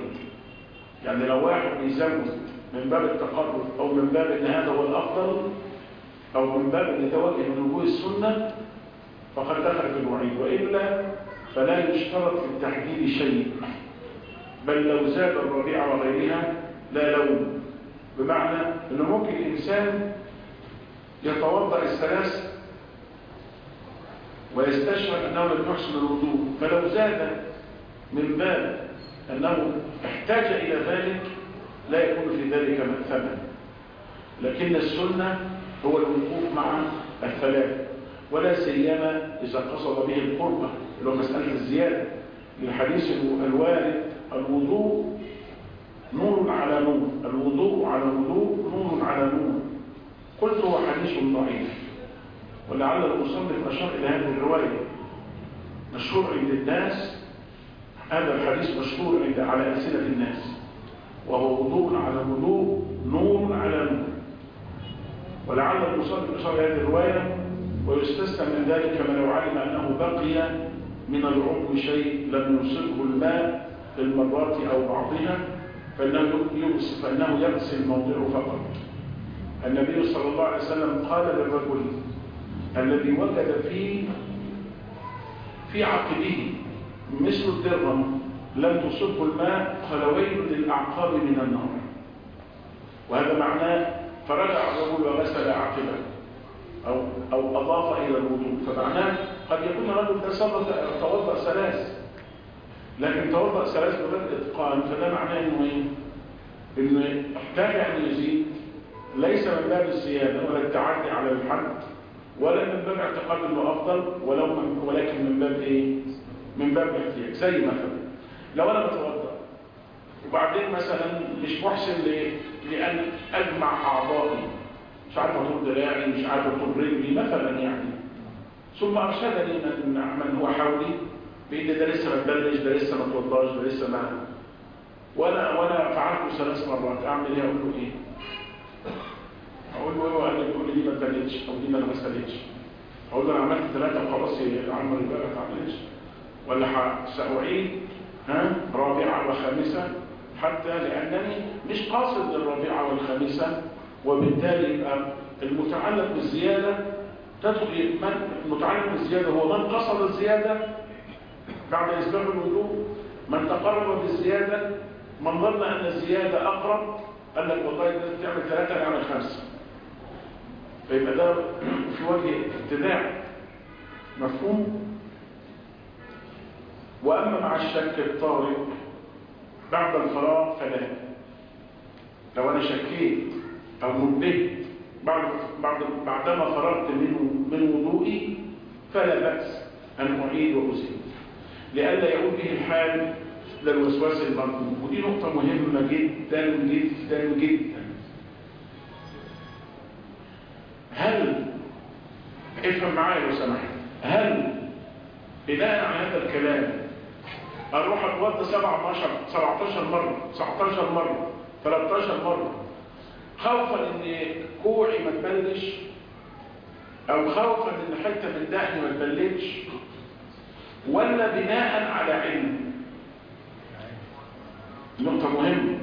يعني لو واحد بيزود من باب التقرب أو من باب أن هذا هو الأفضل أو من باب أن يتوجه من وجوه السنة فقد دخل في الوعيد، وإلا فلا يشترط في التحديد شيء، بل لو زاد الربيع وغيرها لا لوم. بمعنى أنه ممكن الإنسان يتوضأ الثلاث ويستشعر أنه لم يحسن الوضوء، فلو زاد من باب أنه احتاج إلى ذلك لا يكون في ذلك مأثما. لكن السنة هو الوقوف مع الثلاث، ولا سيما إذا قصد به القربة اللي هو مسألة الزيادة. للحديث الوارد الوضوء نور على نور، الوضوء على وضوء نور على نور. قلت هو حديث ضعيف، ولعل المصنف أشار إلى هذه الرواية مشهور عند الناس، هذا الحديث مشهور عند على ألسنة الناس، وهو وضوء على وضوء نور على نور. ولعل المصنف أشار إلى هذه الرواية، ويستثنى من ذلك ما لو علم أنه بقي من العضو شيء لم يصبه الماء في المرات أو بعضها فإنه يغسل فإنه يغسل موضعه فقط. النبي صلى الله عليه وسلم قال للرجل الذي وجد في في عقبه مثل الدرهم لم تصبه الماء قال ويل للأعقاب من النار. وهذا معناه فرجع الرجل وغسل عقبه أو أو أضاف إلى الوضوء، فمعناه قد يكون الرجل ده توضأ ثلاث، لكن توضأ ثلاث بغير إتقان، فده معناه إنه إيه؟ إنه احتاج أن يزيد، ليس من باب الزيادة ولا التعدي على الحد، ولا من باب اعتقاد إنه أفضل، ولو من ولكن من باب إيه؟ من باب الاحتياج. زي مثلا لو أنا بتوضأ وبعدين مثلا مش محسن لأن أجمع أعضائي، مش عارف أطول دراعي، مش عارف أطول رجلي مثلا يعني، ثم أرشدني من من هو حولي بإن ده لسه ما تبلش، ده لسه ما توضاش، ده لسه ما، وأنا وأنا فعلته ثلاث مرات، أعمل إيه؟ أقول له إيه؟ أقول له إيه؟ وقال لي بيقول لي دي ما تبلتش أو دي ما غسلتش. أقول له أنا عملت ثلاثة وخلاص يا عم يبقى ما تعملش، ولا سأعيد ها رابعة وخامسة، حتى لأنني مش قاصد للرابعة والخامسة، وبالتالي يبقى المتعلق بالزيادة تدخل من المتعلق بالزيادة هو من قصد الزيادة بعد إسباغ الوضوء، من تقرب بالزيادة، من ظن أن الزيادة أقرب قال لك والله إذا تعمل ثلاثة نعمل خمسة، فيبقى ده في وجه ابتداع. مفهوم؟ وأما مع الشك الطارئ بعد الفراغ فلا. لو أنا شكيت أو نبهت بعد بعد بعدما فرغت من من وضوئي فلا بأس أن أعيد وأزيد، لئلا يعود به الحال للوسواس المرغوب. ودي نقطة مهمة جدا جدا جدا. هل افهم معايا لو سمحت، هل بناء على هذا الكلام اروح اتوضى سبعتاشر مرة تسعتاشر مرة تلتاشر مرة خوفا ان كوعي ما تبلش او خوفا ان حته من دهني ما تبلش، ولا بناء على علم؟ نقطة مهمة،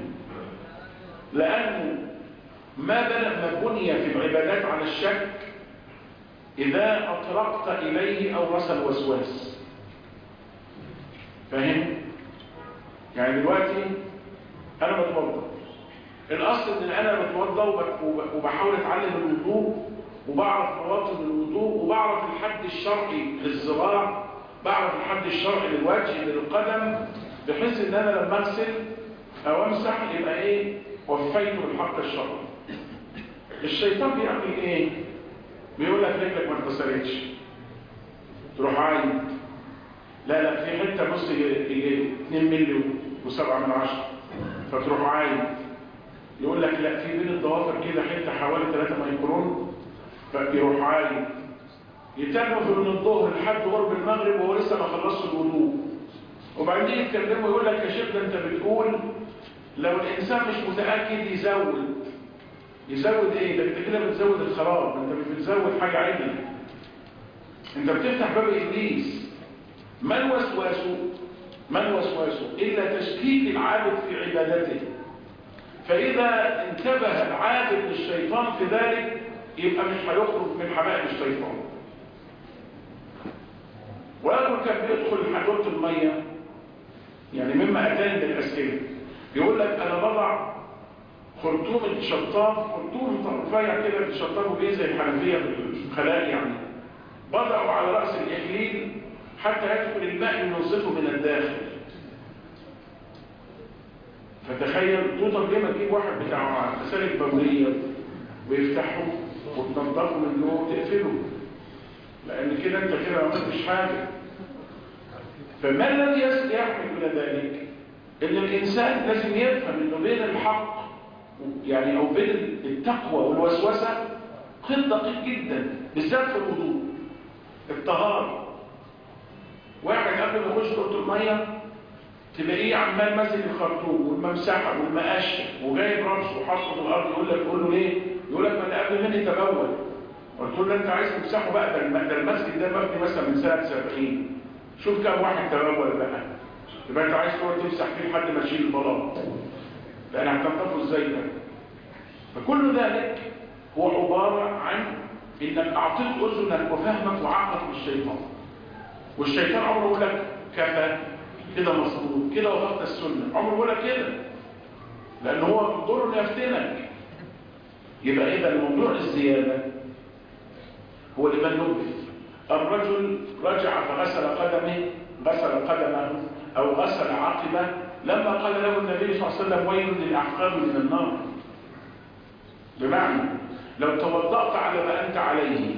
لأنه ما بني في العبادات على الشك إذا أطلقت إليه أو رسى الوسواس. فاهم؟ يعني دلوقتي أنا بتوضى، الأصل إن أنا بتوضى وبحاول أتعلم الوضوء وبعرف مواطن الوضوء وبعرف الحد الشرعي للذراع، بعرف الحد الشرعي للوجه للقدم، بحيث إن أنا لما أغسل أو أمسح يبقى إيه؟ وفيته بالحق الشرعي. الشيطان بيعمل إيه؟ بيقول لك رجلك ما اتكسرتش، تروح عايد لا لا في حته نص يجي اتنين مللي وسبعة من عشرة، فتروح عايد يقول لك لا في بين الضوافر كده حته حوالي ثلاثة مايكرون، فيروح عايد يتنفذ من الظهر لحد غرب المغرب وهو لسه ما خلصش الوضوء، وبعدين يتكلموا يقول لك يا شيخ ده انت بتقول لو الانسان مش متاكد يزود. يزود ايه؟ ده انت كده بتزود الخراب، انت مش بتزود حاجه عدله، انت بتفتح باب ابليس. ما الوسواس؟ ما الوسواس الا تشكيك العابد في عبادته، فاذا انتبه العابد للشيطان في ذلك يبقى مش هيخرج من حبائل الشيطان. ورجل كان بيدخل حدوده الميه، يعني مما اتاني بالاسئله، بيقول لك انا بضع خرطوم الشطاف، خرطوم رفيع كده بتشطفه بيه زي الحنفيه بالخلاء يعني، بضعه على راس الاكليل حتى يدخل الماء ينظفه من الداخل. فتخيل طب ليه ما تجيب واحد بتاع مسالك بوليه ويفتحه وتنضفه من جوه وتقفله؟ لان كده انت كده ما عملتش حاجه. فما الذي يحمل الى ذلك؟ ان الانسان لازم يفهم انه بين الحق يعني او بين التقوى والوسوسه خط دقيق جدا، بالذات في الوضوء. الطهاره، واحد قبل ما يخش اوضه الميه تلاقيه عمال ماسك الخرطوم والممسحه والمقشه وجايب راسه وحاطه في الارض، يقول لك قول له ليه؟ يقول لك ما انا قبل مني تبول. قلت له انت عايز تمسحه بقى، ده المسجد ده مبني مثلا من سنه سبعين، شوف كم واحد تبول بقى، يبقى انت عايز تقعد تمسح فيه لحد ما تشيل البلاط، لان هتنضفه ازاي ده؟ فكل ذلك هو عباره عن انك اعطيت اذنك وفهمك وعقلك للشيطان. والشيطان عمره يقول لك كفى كده مظبوط كده وفقت السنه، عمره يقول لك كده، لان هو دوره انه يفتنك. يبقى اذا الموضوع الزياده هو اللي بننبه. الرجل رجع فغسل قدمه غسل قدمه او غسل عقبه لما قال له النبي صلى الله عليه وسلم ويل للاعقاب من النار. بمعنى لو توضأت على ما انت عليه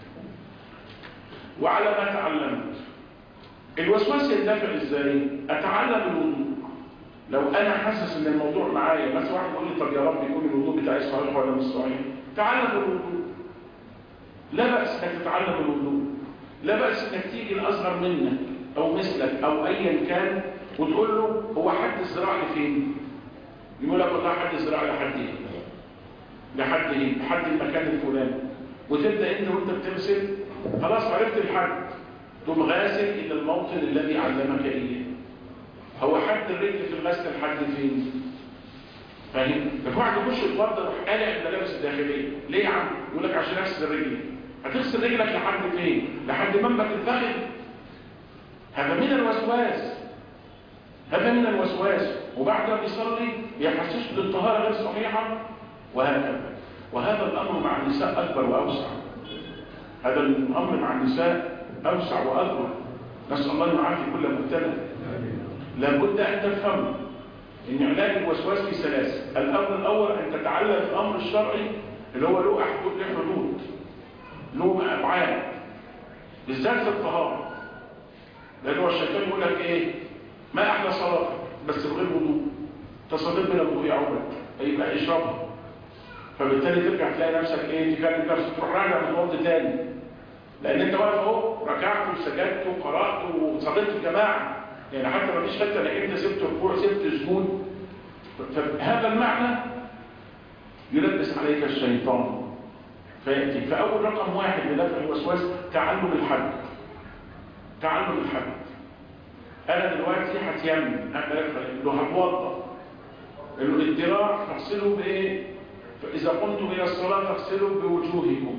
وعلى ما تعلمت، الوسواس يندفع ازاي؟ اتعلم الوضوء. لو انا حاسس ان الموضوع معايا، مثلا واحد يقول لي طب يا رب يكون الوضوء بتاعي صحيح ولا مش صحيح؟ تعلم الوضوء، لا بأس انك تتعلم الوضوء، لا بأس انك تيجي الاصغر منك او مثلك او ايا كان وتقول له هو حد الزراعة فين؟ يقول لك والله حد الزراعة لحد ايه؟ لحد ايه؟ لحد المكان الفلاني. وتبدا انت وانت بتمسك خلاص عرفت الحد، تقوم غاسل الى الموطن الذي علمك اياه. هو حد الرجل في الغسل لحد فين؟ فاهم؟ في واحد يخش يتوضا يروح قالع الملابس الداخليه، ليه يا عم؟ يقول لك عشان اغسل رجلي. هتغسل رجلك لحد فين؟ لحد منبت الفخذ؟ هذا من الوسواس، هذا من الوسواس. وبعد ما يصلي يحسسه بالطهاره غير صحيحه وهكذا. وهذا الامر مع النساء اكبر واوسع. هذا الامر مع النساء اوسع واكبر. نسال الله ان يعافي كل مبتلى. لابد ان تفهم ان علاج الوسواس في ثلاثه. الامر الاول ان تتعلم الامر الشرعي اللي هو له حدود، له حدود، له ابعاد، بالذات في الطهاره. لان هو الشيطان يقول لك ايه؟ ما احلى صلاتك بس بغير وضوء، تصليت بلا وضوء يا عمرك، يبقى اشربها. فبالتالي ترجع تلاقي نفسك ايه؟ تكلم نفسك تروح راجع متوضي تاني، لان انت واقف اهو ركعت وسجدت وقرات وصليت في جماعه، يعني حتى ما فيش حته انك انت سبت ركوع سبت سجود. فهذا المعنى يلبس عليك الشيطان فياتي. فاول رقم واحد لدفع الوسواس تعلم الحد. تعلم الحد. انا دلوقتي هتيمم، لو هتوضا الذراع فاغسلوا بايه؟ فاذا قمتم الى الصلاه فاغسلوا بوجوهكم.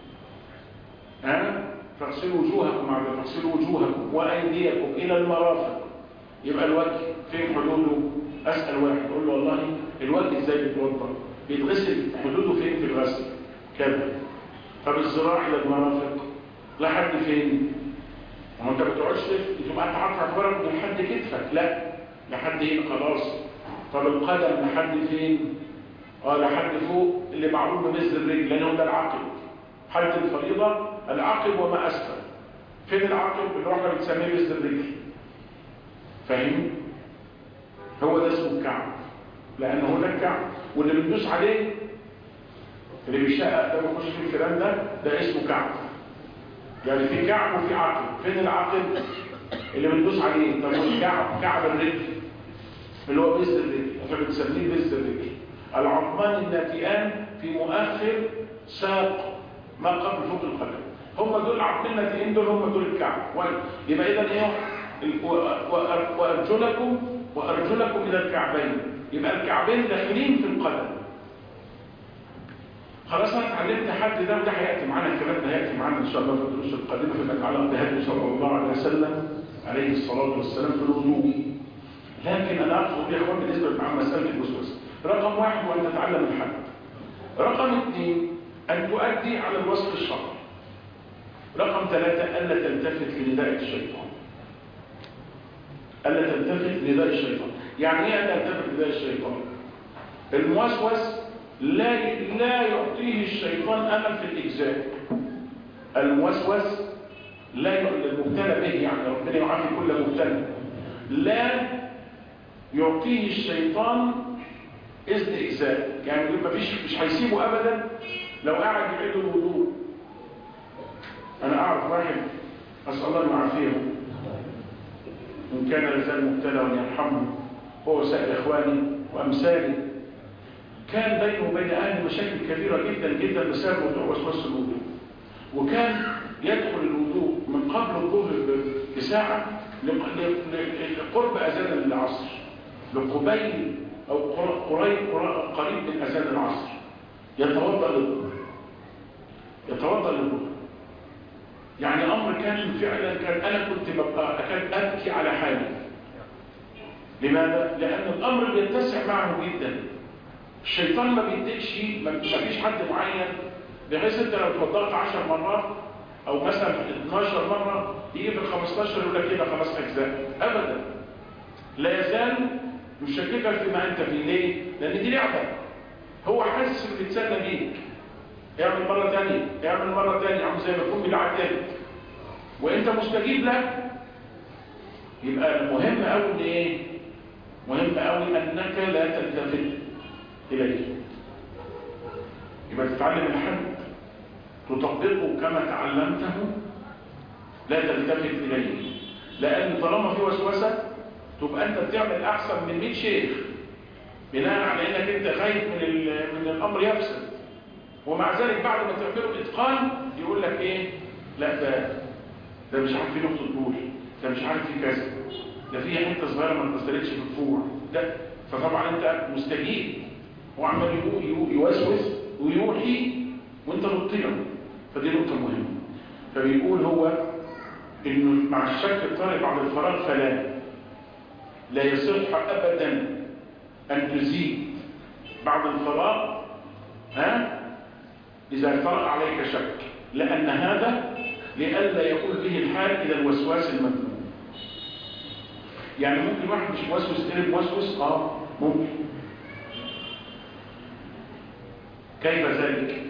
ها؟ فاغسلوا وجوهكم على فاغسلوا وجوهكم وايديكم الى المرافق. يبقى الوجه فين حدوده؟ اسال واحد اقول له والله الوجه ازاي بيتوضا؟ بيتغسل حدوده فين في الغسل؟ كذا. طب الذراع الى المرافق لحد فين؟ ما انت ما بتقعدش تبقى انت حاطط اعتبارك لحد كتفك، لا لحد هنا خلاص. طب القدم لحد فين؟ اه لحد فوق اللي معروف بمثل الرجل، لانه ده العقب. حد الفريضه العقب وما اسفل. فين العقب؟ اللي احنا بنسميه مثل الرجل. فاهم؟ هو ده اسمه الكعب، لان هو ده الكعب، واللي بندوس عليه اللي بيشقق ده بيخش في الكلام ده ده اسمه كعب. يعني في كعب وفي عقب. فين العقب؟ اللي بندوس عليه. طب والكعب كعب الرجل اللي هو مثل الرجل، احنا بنسميه مثل الرجل. العظمان الناتئان في مؤخر ساق ما قبل فوق القدم، هم دول العظمين الناتئين، دول هم دول الكعب. يبقى اذا ايه؟ وارجلكم وارجلكم الى الكعبين، يبقى الكعبين داخلين في القدم. خلاص انا اتعلمت حد ده، وده هياتي معانا، الكلام ده هياتي معانا ان شاء الله في الدروس القادمه فيما يتعلق بهدي صلى الله عليه وسلم عليه الصلاه والسلام في الوضوء. لكن انا اقصد يا اخوان بالنسبه مع مساله الوسوسه، رقم واحد هو ان تتعلم الحد. رقم اثنين ان تؤدي على الوصف الشرعي. رقم ثلاثه الا تلتفت لنداء الشيطان. الا تلتفت لنداء الشيطان. يعني ايه الا تلتفت لنداء الشيطان؟ الموسوس لا لا يعطيه الشيطان امل في الاجزاء. الموسوس لا المبتلى به، يعني ربنا يعافي كل مبتلى، لا يعطيه الشيطان اذن اجزاء، يعني ما فيش مش هيسيبه ابدا لو قاعد يعيد الوضوء. انا اعرف واحد اسال الله ان يعافيه ان كان لازال مبتلى وان يرحمه، هو سائر اخواني وامثالي، كان بينه وبين اهله مشاكل كبيره جدا جدا بسبب موضوع وسواس الوضوء. وكان يدخل الوضوء من قبل الظهر بساعه لقرب اذان العصر، لقبيل او قريب قريب من اذان العصر، يتوضا للظهر يتوضا للظهر يعني امر كان فعلا، كان انا كنت ببقى اكاد ابكي على حالي. لماذا؟ لان الامر بيتسع معه جدا. الشيطان ما بيديكش، ما فيش حد معين بحيث انت لو اتوضأت عشر مرات او مثلا اثناشر مره يجي في الخمستاشر يقول لك كده خمس اجزاء، ابدا. لا يزال يشككك فيما انت فيه. ليه؟ لان دي لعبه، هو حاسس انه بيتسلى بيك. اعمل مره ثانيه، اعمل مره ثانيه، عم زي ما يكون بيلعب تالت وانت مستجيب له. يبقى مهم قوي ان ايه؟ مهم قوي انك لا تلتفت اليه. يبقى تتعلم الحد، تطبقه كما تعلمته، لا تلتفت اليه. لان طالما في وسوسه تبقى انت بتعمل احسن من مئة شيخ بناء على انك انت خايف من من الامر يفسد، ومع ذلك بعد ما تعمله اتقان يقول لك ايه؟ لا ده ده مش عارف في نقطه طول، ده مش عارف في كذا، ده في حته صغيره ما اتكسرتش في الفوع ده. فطبعا انت مستجيب، هو عمال يوسوس ويوحي وانت بتطيعه. فدي نقطه مهمه. فبيقول هو انه مع الشك الطارئ بعد الفراغ فلا لا يصح ابدا ان تزيد بعد الفراغ ها اذا طرأ عليك شك، لان هذا لئلا يقول به الحال الى الوسواس المذموم. يعني ممكن واحد مش موسوس تاني موسوس، اه ممكن. كيف ذلك؟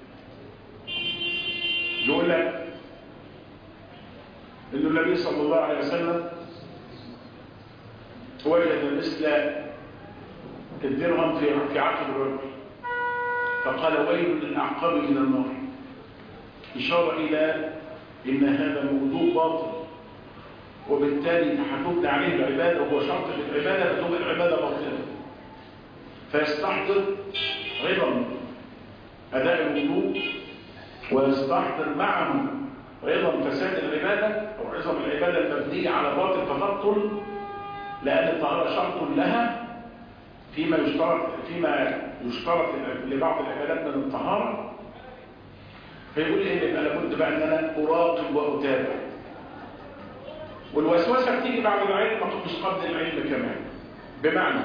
يقول لك انه النبي صلى الله عليه وسلم وجد مثل الدرهم في في عقب الرجل فقال ويل للاعقاب من النار، اشاره الى ان هذا موضوع باطل وبالتالي هتبنى عليه العباده، وهو شرط في العباده فتبقى العباده باطله. فيستحضر رضا اداء الوضوء ويستحضر معه عظم فساد العباده او عظم العباده المبنيه على باطل تبطل، لان الطهاره شرط لها فيما يشترط فيما يشترط لبعض العبادات من الطهاره. فيقول ايه؟ يبقى لابد بقى ان انا اراقب واتابع. والوسوسه بتيجي بعد العلم مش قبل العلم كمان. بمعنى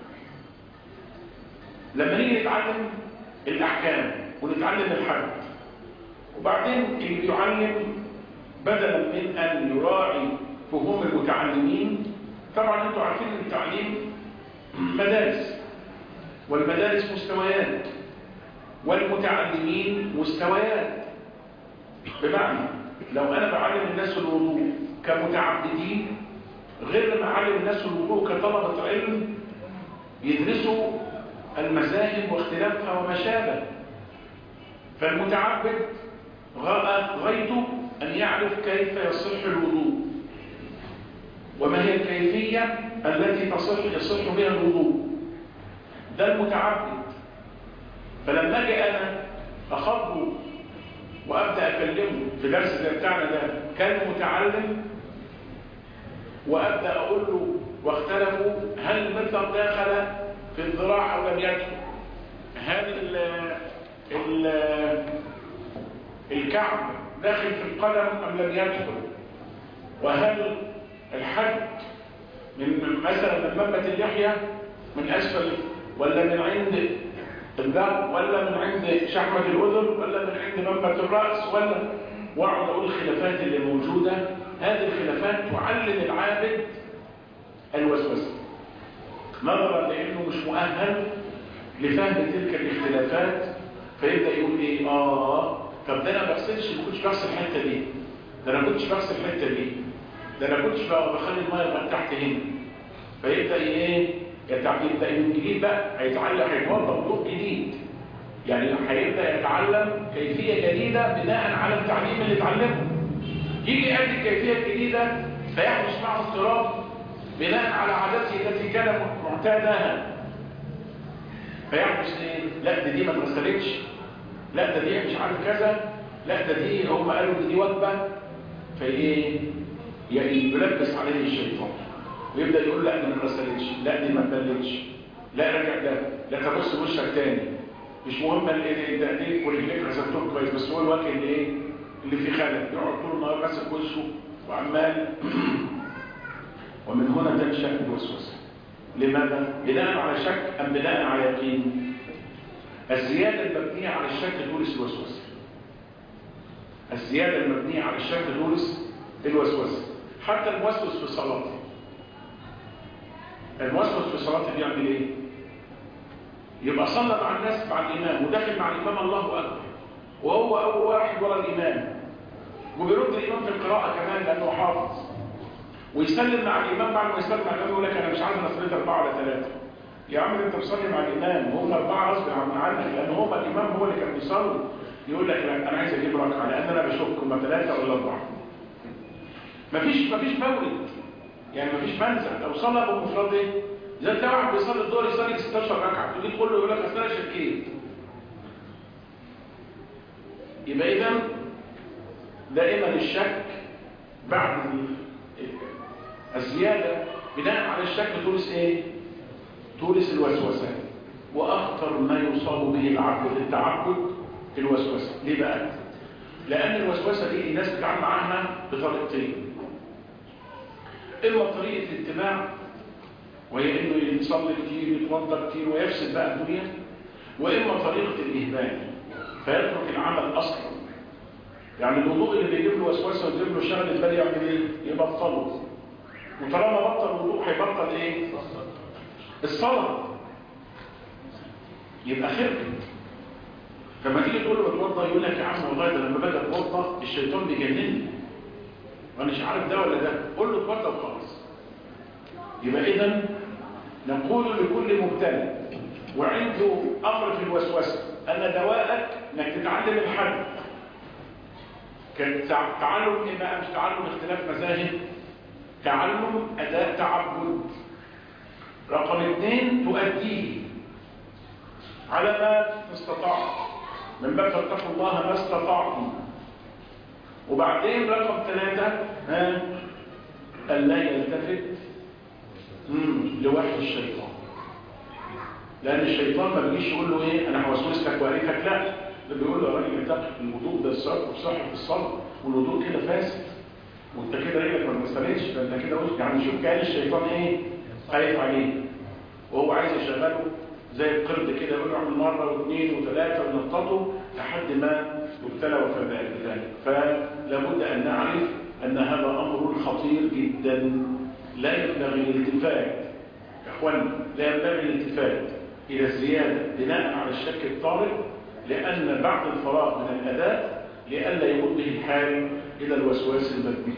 لما نيجي نتعلم الاحكام ونتعلم الحد، وبعدين اللي بيعلم بدلا من ان يراعي فهوم المتعلمين، طبعا انتوا عارفين ان التعليم مدارس، والمدارس مستويات، والمتعلمين مستويات. بمعنى لو انا بعلم الناس الوضوء كمتعبدين غير ما اعلم الناس الوضوء كطلبة علم يدرسوا المذاهب واختلافها وما شابه. فالمتعبد غايته ان يعرف كيف يصح الوضوء وما هي الكيفية التي تصح يصح بها الوضوء. ده المتعبد. فلما اجي انا اخاطبه وابدا اكلمه في درس زي بتاعنا ده كان متعلم، وابدا اقول له واختلفوا هل المطلق داخل في الذراع او لم يدخل، هل الكعب داخل في القدم أم لم يدخل، وهل الحد من مثلا من منبت اللحية من أسفل ولا من عند الذقن ولا من عند شحمة الأذن ولا من عند منبت الرأس، ولا واقعد أقول الخلافات اللي موجودة. هذه الخلافات تعلم العابد الوسوسة نظرا لأنه مش مؤهل لفهم تلك الاختلافات، فيبدأ يقول ايه اه طب ده انا ما بغسلش، ما كنتش بغسل الحته دي، ده انا كنتش بغسل الحته دي، ده انا كنتش بخلي الميه من تحت هنا. فيبدا ايه يبدا من جديد بقى، هيتعلم هيتوضا وضوء جديد، يعني هيبدا يتعلم كيفيه جديده بناء على التعليم اللي اتعلمه. يجي يأتي الكيفيه الجديده فيحدث معه اضطراب بناء على عادته التي كان معتادها، فيحدث ايه؟ لا ده دي ما اتغسلتش، لا ده دي مش عارف كذا، لا ده دي هم قالوا دي وجبه، فايه يلبس عليه الشيطان ويبدا يقول لا دي ما اتغسلتش، لا دي ما اتبلتش، لا رجع ده، لا تبص وشك تاني، مش مهم التأديب والرجلين غسلتهم كويس، بس هو الوجه اللي ايه اللي فيه خلل، يقعد طول النهار ماسك وشه وعمال. ومن هنا تنشأ الوسوسه. لماذا؟ بناء على شك ام بناء على يقين؟ الزيادة المبنية على الشك تورث الوسوسة. الزيادة المبنية على الشك تورث الوسوسة. حتى الموسوس في صلاته، الموسوس في صلاته بيعمل ايه؟ يبقى صلى مع الناس مع الإمام وداخل مع الإمام الله أكبر، وهو أول واحد ورا الإمام، وبيرد الإمام في القراءة كمان لأنه حافظ، ويسلم مع الإمام بعد ما يسلم مع الإمام يقول لك أنا مش عارف أنا صليت أربعة ولا ثلاثة. يا عم انت بتصلي مع الامام وهم اربعه غصب عنك، لان هو الامام هو اللي كان بيصلي. يقول لك لا انا عايز اجيب ركعه لان انا بشك هم ثلاثه ولا اربعه. مفيش مفيش مورد، يعني مفيش منزع. لو صلى بمفرد ايه؟ زي تلاقي واحد بيصلي الظهر يصلي ستاشر ركعه، تيجي تقول له يقول لك اصل انا شكيت. يبقى اذا دائما الشك بعد الزياده بناء على الشك تورث ايه؟ تورث الوسوسة. وأخطر ما يصاب به العبد في التعبد الوسوسة. ليه بقى؟ لأن الوسوسة دي الناس بتتعامل معاها بطريقتين. إما طريقة الاتباع وهي إنه يصلي كتير ويتوضا كتير ويفسد بقى الدنيا، وإما طريقة الإهمال فيترك العمل أصلا. يعني الوضوء اللي بيجيب له وسوسة ويجيب له شغل البال يعمل إيه؟ يبطله. وطالما بطل الوضوء هيبطل إيه؟ الصلاة. يبقى خربت. فما تيجي تقول له بتوضى يقول لك يا عم والله ده لما باجي اتوضى الشيطان بيجنني وانا مش عارف ده ولا ده، قول له اتوضى وخلاص. يبقى اذا نقول لكل مبتلى وعنده امر في الوسوسه ان دواءك انك تتعلم الحد. تعلم ايه بقى؟ مش تعلم اختلاف مذاهب، تعلم اداء تعبد. رقم اثنين تؤديه على ما استطاع، من باب فاتقوا الله ما استطعتم. وبعدين رقم ثلاثة ها ألا يلتفت لوحي الشيطان، لأن الشيطان ما بيجيش يقول له إيه أنا هوسوس لك وأريكك، لا ده بيقول له يا راجل اتقي الوضوء ده الصح في الصلاة، والوضوء كده فاسد وأنت كده رجلك ما تسالش، ده أنت كده يعني شوف كان الشيطان إيه خايف عليه وهو عايز يشغله زي القرد كده، يقول له اعمل مره واثنين وثلاثه ونططه لحد ما يبتلى وفباء بذلك. فلا بد ان نعرف ان هذا امر خطير جدا، لا ينبغي الالتفات يا اخوانا، لا ينبغي الالتفات الى الزياده بناء على الشك الطارئ، لان بعد الفراغ من الاداء لئلا يمد به الحال الى الوسواس المبني.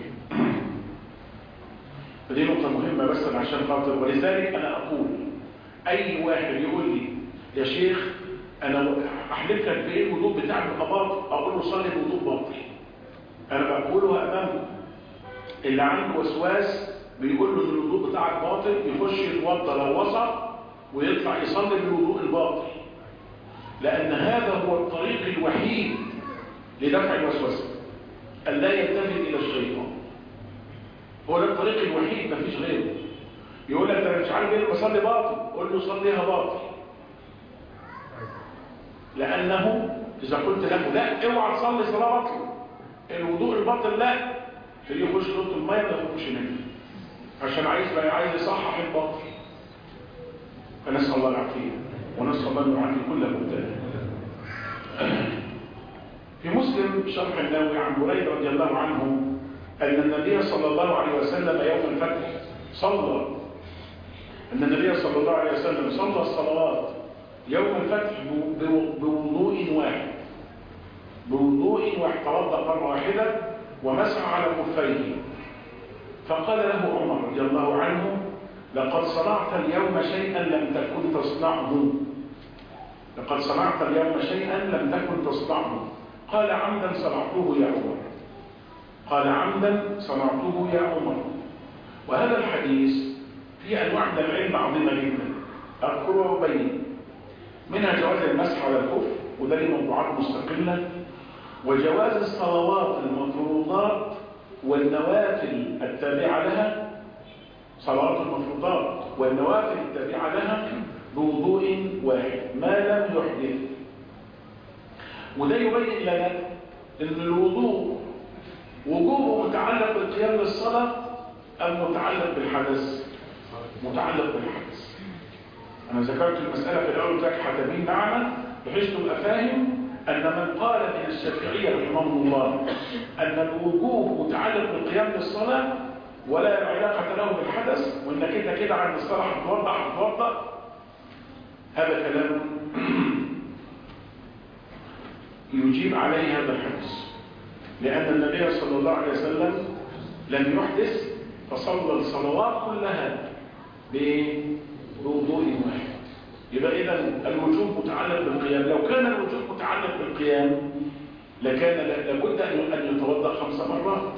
فدي نقطه مهمه بس عشان خاطر، ولذلك انا اقول اي واحد يقول لي يا شيخ انا احلف لك بايه الوضوء بتاعك باطل، اقول له صلي بوضوء باطل. انا بقولها امامه اللي عنده وسواس بيقول له ان الوضوء بتاعك باطل، يخش يتوضا لو وصل ويطلع يصلي بالوضوء الباطل، لان هذا هو الطريق الوحيد لدفع الوسوسه، الا يلتفت الى الشيطان. هو ده الطريق الوحيد، مفيش غيره. يقول لك انا مش عارف ايه بصلي باطل، قول له صليها باطل، لانه إذا قلت له لا اوعى تصلي صلاة باطلة، الوضوء الباطل لا، تيجي يخش نط المية ما يخرجش منها عشان عايز عايز يصحح الباطل. فنسأل الله العافية ونسأل الله أن يعافي كل مبتلى. في مسلم شرح النووي عن بريدة رضي الله عنه أن النبي صلى الله عليه وسلم يوم الفتح صلى أن النبي صلى الله عليه وسلم صلى الصلوات يوم الفتح بوضوء واحد بوضوء واحد توضأ مرة واحدة ومسح على كفيه. فقال له عمر رضي الله عنه لقد صنعت اليوم شيئا لم تكن تصنعه لقد صنعت اليوم شيئا لم تكن تصنعه. قال عمدا صنعته يا عمر قال عمدا صنعته يا عمر. وهذا الحديث فيه أنواع من العلم عظيمة جدا أذكر وأبين، منها جواز المسح على الكف وده ليه موضوعات مستقلة، وجواز الصلوات المفروضات والنوافل التابعة لها، صلوات المفروضات والنوافل التابعة لها بوضوء واحد ما لم يحدث. وده يبين لنا أن الوضوء وجوبه متعلق بالقيام للصلاة أم متعلق بالحدث؟ متعلق بالحدث. أنا ذكرت المسألة في الأول بتاعك حتبين معنا بحيث تبقى فاهم أن من قال من الشافعية رحمه الله أن الوجوب متعلق بالقيام للصلاة ولا علاقة له بالحدث، وإنك أنت كده عند الصلاة هتوضأ هتوضأ، هذا كلام يجيب عليه هذا الحديث، لأن النبي صلى الله عليه وسلم لم يحدث فصلى الصلوات كلها بوضوء واحد. يبقى إذا الوجوب متعلق بالقيام. لو كان الوجوب متعلق بالقيام لكان لابد أن يتوضأ خمس مرات،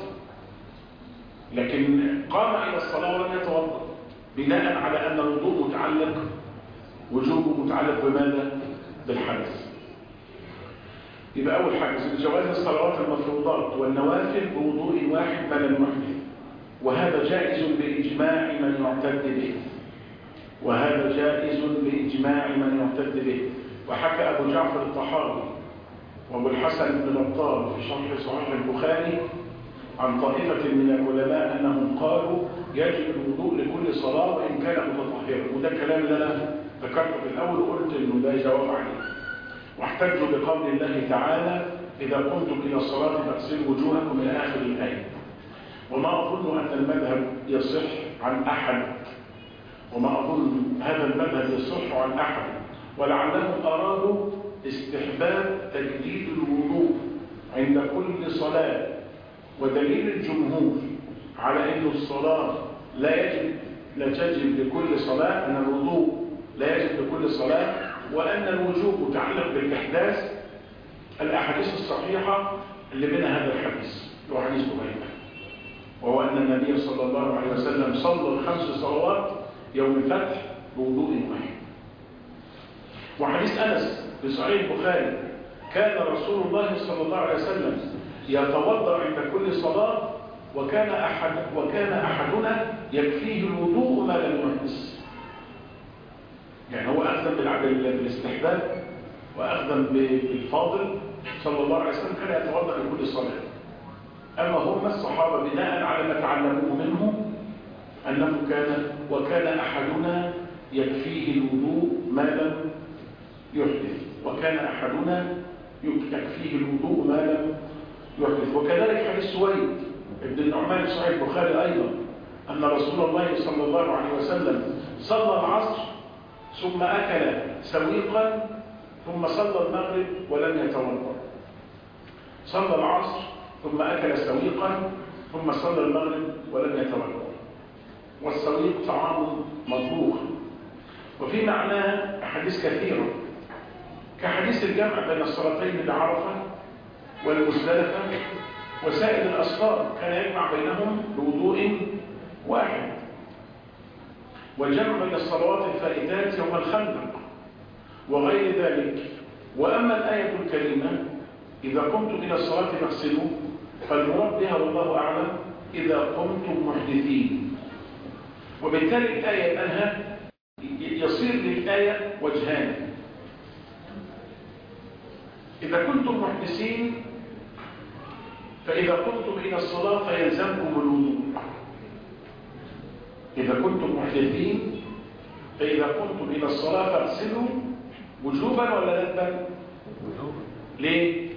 لكن قام إلى الصلاة ولم يتوضأ بناء على أن الوضوء متعلق وجوبه متعلق بماذا؟ بالحدث. يبقى أول حاجة جواز الصلوات المفروضات والنوافل بوضوء واحد ما لم يحدث، وهذا جائز بإجماع من يعتد به وهذا جائز بإجماع من يعتد به. وحكى أبو جعفر الطحاوي وأبو الحسن بن بطال في شرح صحيح البخاري عن طائفة من العلماء أنهم قالوا يجب الوضوء لكل صلاة وإن كان متطهرا، وده كلام اللي أنا ذكرته في الأول وقلت إنه ده جواب عليه. واحتجوا بقول الله تعالى إذا قمتم إلى الصلاة فاغسلوا وجوهكم إلى آخر الآية. وما أظن أن المذهب يصح عن أحد وما أظن هذا المذهب يصح عن أحد ولعلهم أرادوا استحباب تجديد الوضوء عند كل صلاة. ودليل الجمهور على أن الصلاة لا يجب لا تجب لكل صلاة، أن الوضوء لا يجب لكل صلاة، وأن الوجوب متعلق بالإحداث الأحاديث الصحيحة اللي منها هذا الحديث هو حديث بريدة، وهو أن النبي صلى الله عليه وسلم صلى الخمس صلوات يوم الفتح بوضوء واحد. وحديث أنس في صحيح البخاري كان رسول الله صلى الله عليه وسلم يتوضأ عند كل صلاة وكان أحد وكان أحدنا يكفيه الوضوء ما لم يحدث. يعني هو أخذ بالاستحباب وأخذ بالفاضل صلى الله عليه وسلم كان يتوضأ لكل صلاة. أما هم الصحابة بناء على ما تعلموه منه أنه كان وكان أحدنا يكفيه الوضوء ما لم يحدث وكان أحدنا يكفيه الوضوء ما لم يحدث. وكذلك حديث سويد ابن النعمان في صحيح البخاري أيضا أن رسول الله صلى الله عليه وسلم صلى العصر ثم أكل سويقا ثم صلى المغرب ولم يتوضأ. صلى العصر ثم أكل سويقا ثم صلى المغرب ولم يتوضأ. والسويق طعام مطبوخ وفي معناه أحاديث كثيرة كحديث الجمع بين الصلاتين بعرفة والمزدلفة وسائر الأسفار كان يجمع بينهم بوضوء واحد، والجمع بين الصلوات الفائتات يوم الخندق وغير ذلك. وأما الآية الكريمة إذا قمتم إلى الصلاة فاغسلوا فالمراد بها والله أعلم إذا قمتم محدثين. وبالتالي الآية أنها يصير للآية وجهان. إذا كنتم محدثين فإذا قمتم إلى الصلاة فيلزمكم الوضوء. إذا كنتم محدثين فإذا قمتم إلى الصلاة فاغسلوا وجوبا ولا ندبا؟ ليه؟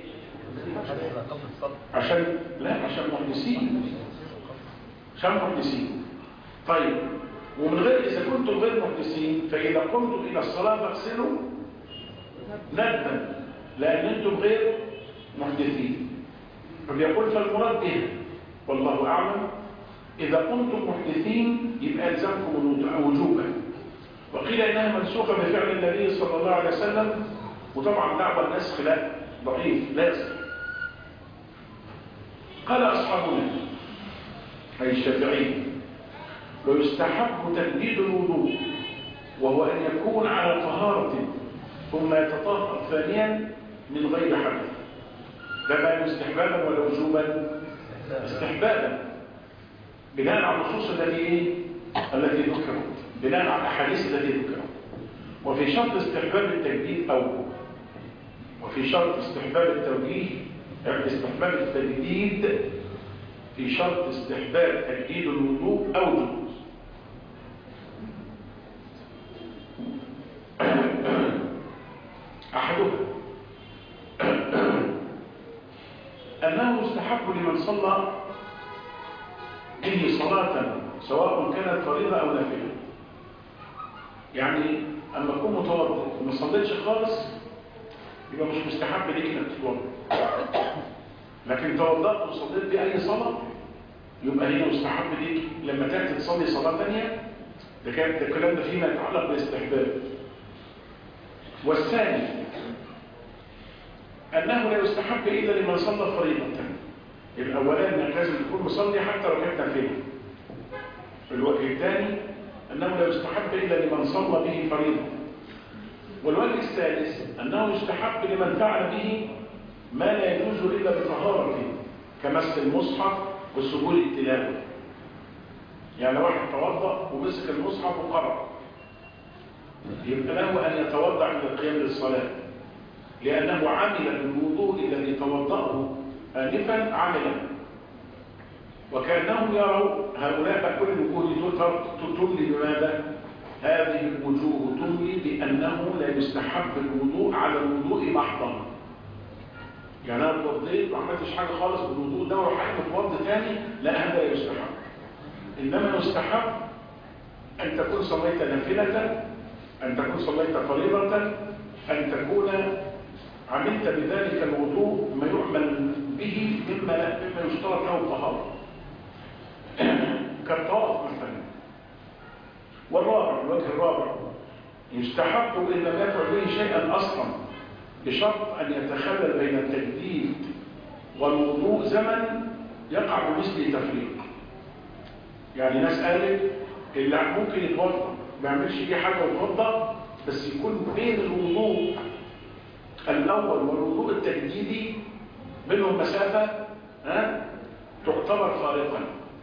عشان لا عشان محدثين عشان محدثين. طيب ومن غير إذا كنتم غير محدثين فإذا قمتم إلى الصلاة فاغسلوا ندبا لأن أنتم غير محدثين. فبيقول فالمراد به والله أعلم إذا قمتم محدثين يبقى يلزمكم وجوبا. وقيل إنها منسوخة بفعل النبي صلى الله عليه وسلم، وطبعا دعوى النسخ لا ضعيف لا يصح. قال أصحابنا أي الشافعي ويستحب تجديد الوضوء وهو أن يكون على طهارة ثم يتطهر ثانيا من غير حدث. ده بقى استحبابا ولا وجوبا؟ استحبابا بناء على النصوص التي ايه التي ذكرت، بناء على الاحاديث التي ذكرت. وفي شرط استحباب التجديد او وفي شرط استحباب التوجيه استحباب التجديد في شرط استحباب تجديد الوضوء او جوز. احدها أنه يستحب لمن صلى به صلاة سواء كانت فريضة أو نافلة. يعني أما أكون متوضئ وما صليتش خالص يبقى مش مستحب ليك إنك تتوضأ، لكن توضأت وصليت بأي صلاة يبقى هي مستحب ليك لما تأتي تصلي صلاة ثانية. ده كان الكلام ده فيما يتعلق بالاستحباب. والثاني أنه لا يستحب إلا لمن صلى فريضة. الأولان أنك لازم تكون مصلي حتى لو كانت نافلة. الوجه الثاني أنه لا يستحب إلا لمن صلى به فريضة. والوجه الثالث أنه يستحب لمن فعل به ما لا يجوز إلا بطهارة كمس المصحف وسجود التلاوة. يعني واحد توضأ ومسك المصحف وقرأ يبقى له أن يتوضأ عند القيام للصلاة لأنه عمل بالوضوء الذي توضأه آنفا عملا. وكأنهم يروا هؤلاء كل الوجوه تملي بماذا؟ هذه الوجوه تملي بأنه لا يستحب الوضوء على الوضوء محضا. يعني أنا اتوضيت وما عملتش حاجة خالص بالوضوء ده وراح اتوضى ثاني، لا هذا لا يستحب. إنما يستحب أن تكون صليت نافلة، أن تكون صليت فريضة، أن تكون عملت بذلك الوضوء ما يعمل به مما مما يشترط له الطهارة كالطواف مثلا. والرابع الوجه الرابع يستحب إن لم يفعل به شيئا أصلا بشرط أن يتخلل بين التجديد والوضوء زمن يقع بمثل تفريق. يعني ناس قالت اللي ممكن يتوضا ما يعملش فيه حاجه ويتوضا بس يكون بين الوضوء الاول والوضوء التجديدي بينهم مسافه ها تعتبر فارقا،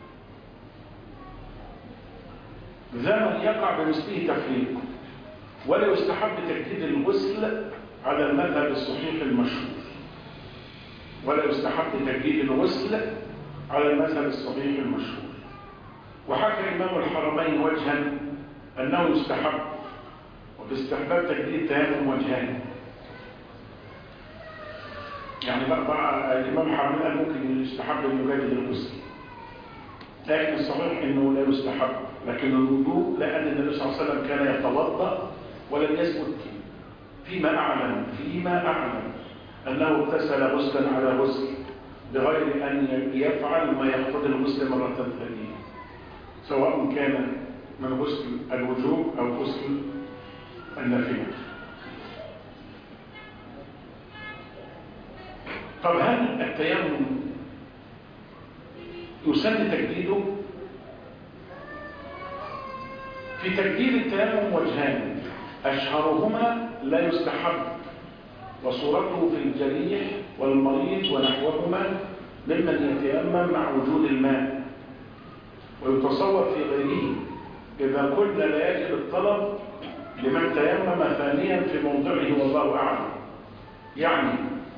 زمن يقع بمثله تفريق. ولا يستحب تجديد الغسل على المذهب الصحيح المشهور، ولا يستحب تجديد الغسل على المذهب الصحيح المشهور. وحكى إمام الحرمين وجها أنه يستحب، وفي استحباب تجديد التيمم وجهان. يعني بقى الإمام الحرمين قال ممكن يستحب أن يجدد الغسل، لكن الصحيح أنه لا يستحب. لكن الوضوء لأن النبي صلى الله عليه وسلم كان يتوضأ ولم يثبت فيما أعلم فيما أعلم أنه اغتسل غسلا على غسل بغير أن يفعل ما يقتضي الغسل مرة ثانية، سواء كان من غسل الوجوب أو غسل النافلة. طب هل التيمم يسن تجديده؟ في تجديد التيمم وجهان، أشهرهما لا يستحب وصورته في الجريح والمريض ونحوهما ممن يتيمم مع وجود الماء، ويتصور في غيره إذا كنا لا يجب الطلب لمن تيمم ثانيا في موضعه والله أعلم. يعني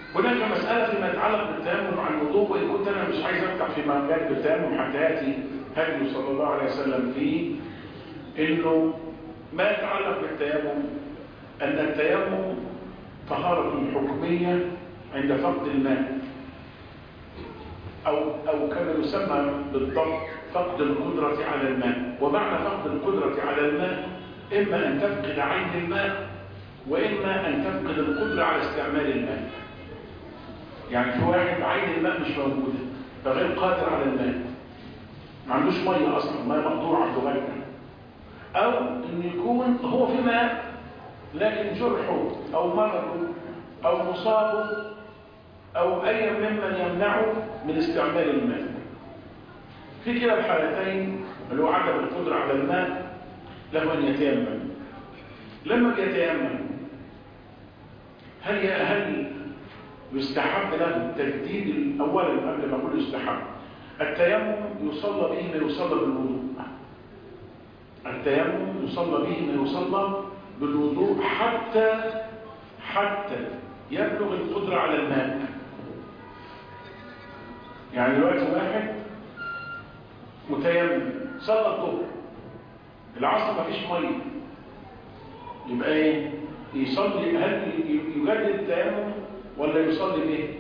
هناك مسألة فيما يتعلق بالتيمم عن الوضوء، وإن كنت أنا مش عايز أفتح في مجال بالتيمم حتى يأتي هدي صلى الله عليه وسلم فيه، إنه ما يتعلق بالتيمم أن التيمم طهارة حكمية عند فقد الماء، أو أو كما يسمى بالضبط فقد القدرة على الماء. ومعنى فقد القدرة على الماء إما أن تفقد عين الماء، وإما أن تفقد القدرة على استعمال الماء. يعني في واحد عين الماء مش موجودة فغير قادر على الماء، ما عندوش مية أصلا، مية مقطوعة عنده غيرها، أو إن يكون هو في ماء لكن جرحه أو مرضه أو مصابه أو أي ممن يمنعه من استعمال الماء. في كلا الحالتين اللي هو عدم القدرة على الماء له أن يتيمم. لما يتيمم هل هل يستحب له تجديد؟ أولا قبل ما أقول يستحب، التيمم يصلى به ما يصلى بالوضوء. التيمم يصلى به ما يصلى بالوضوء حتى حتى يبلغ القدرة على الماء. يعني دلوقتي واحد متيمم صلى الظهر، العصر ما فيش ميه، يبقى ايه؟ يصلي، هل يجدد التيمم ولا يصلي به؟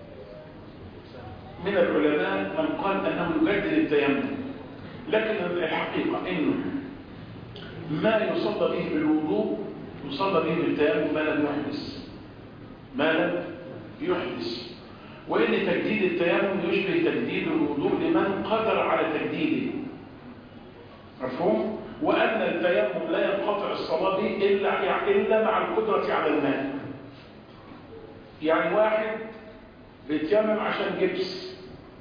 من العلماء من قال انه يجدد التيمم، لكن الحقيقه انه ما يصلى به بالوضوء يصلى به بالتيمم ما لم يحدث، ما لم يحدث. وإن تجديد التيمم يشبه تجديد الوضوء لمن قدر على تجديده، مفهوم؟ وأن التيمم لا ينقطع الصلاة به إلا إلا مع القدرة على الماء. يعني واحد بيتيمم عشان جبس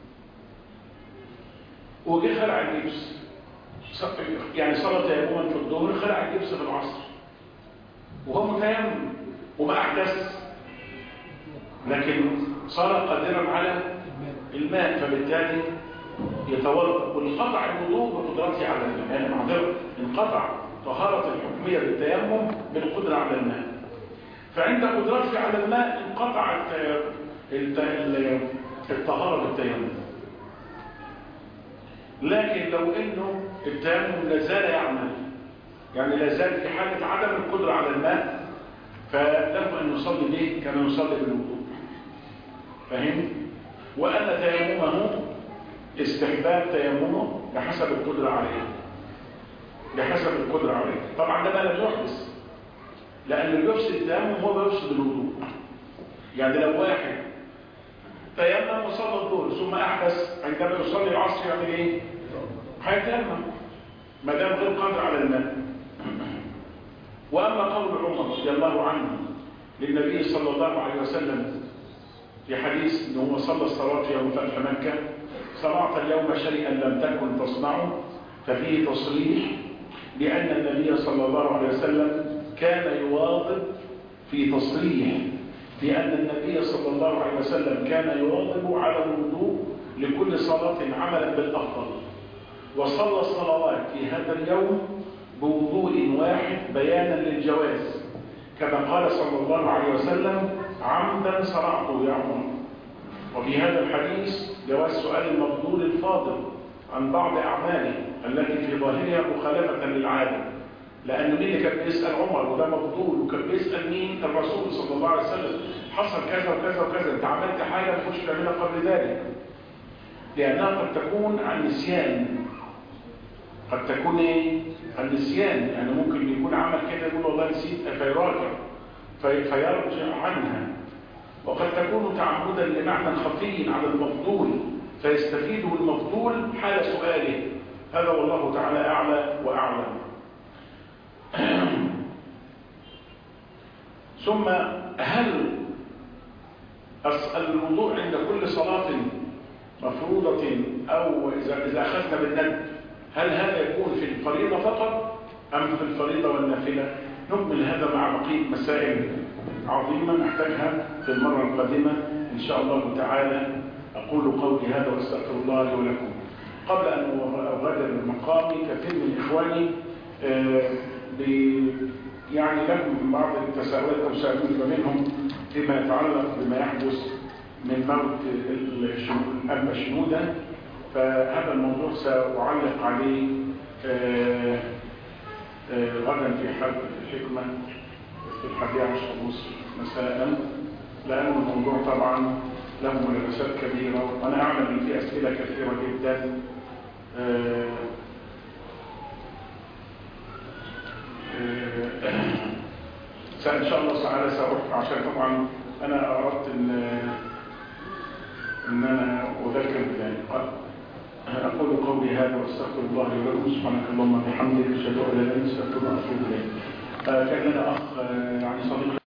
وجه خلع الجبس، يعني صلى تيمما في الظهر خلع الجبس في العصر وهو متيمم وما أحدث، لكن صار قادرا على الماء، فبالتالي يتوضا. وانقطع الوضوء بقدرته على الماء، يعني معذره انقطع طهاره الحكميه بالتيمم بالقدره على الماء. فعند قدرته على الماء انقطعت الطهاره بالتيمم. لكن لو انه التيمم لا زال يعمل، يعني لا زال في حاله عدم القدره على الماء، فله ان يصلي به كما يصلي بالوضوء. فهم؟ وأن تيممه استحباب تيممه بحسب القدرة عليه، بحسب القدرة عليه. طبعا ده ما لم يحدث، لأن اللي يفسد التيمم هو بيفسد الوضوء. يعني لو واحد تيمم وصلى الظهر ثم أحدث عندما يصلي العصر يعمل إيه؟ هيتيمم ما دام غير قادر على الماء. وأما قول عمر رضي الله عنه للنبي صلى الله عليه وسلم في حديث انه هو صلى الصلاه في يوم فتح مكه: صنعت اليوم شيئا لم تكن تصنعه، ففيه تصريح بان النبي صلى الله عليه وسلم كان يواظب، في تصريح بان النبي صلى الله عليه وسلم كان يواظب على الوضوء لكل صلاه عملا بالافضل، وصلى الصلوات في هذا اليوم بوضوء واحد بيانا للجواز، كما قال صلى الله عليه وسلم: عمدا صنعته يا عمر. وفي هذا الحديث جواز سؤال المفضول الفاضل عن بعض أعماله التي في ظاهرها مخالفة للعادة، لأن مين اللي كان بيسأل عمر وده مفضول، وكان بيسأل مين؟ الرسول صلى الله عليه وسلم: حصل كذا وكذا وكذا، انت عملت حاجة ما كنتش تعملها قبل ذلك، لأنها قد تكون عن نسيان، قد تكون ايه؟ عن نسيان، يعني ممكن يكون عمل كده يقول والله نسيت فيراجع فيرجع عنها، وقد تكون تعمدا لمعنى خفي على المفضول فيستفيده المفضول حال سؤاله. هذا والله تعالى أعلى وأعلم. ثم هل الوضوء عند كل صلاة مفروضة أو إذا أخذنا بالندب هل هذا يكون في الفريضة فقط أم في الفريضة والنافلة؟ نكمل هذا مع بقية مسائل عظيمة نحتاجها في المرة القادمة إن شاء الله تعالى. أقول قولي هذا وأستغفر الله لي ولكم. قبل أن أغادر مقامي، كثير من إخواني يعني لهم بعض التساؤلات أو سؤالات منهم فيما يتعلق بما يحدث من موت الأنبا شنودة، فهذا الموضوع سأعلق عليه آآ آآ غدا في حلقة الحكمة في الحادية عشر ونصف مساء، لأن الموضوع طبعا له ملابسات كبيرة، وأنا أعلم أن في أسئلة كثيرة جدا. إن شاء الله تعالى سأروح، عشان طبعا أنا أردت إن إن أنا أذكر بذلك. أقول قولي هذا وأستغفر الله لي ولكم، سبحانك اللهم وبحمدك، أشهد أن لا إله إلا أنت، أستغفرك وأتوب إليك. كان لنا أخ يعني صديق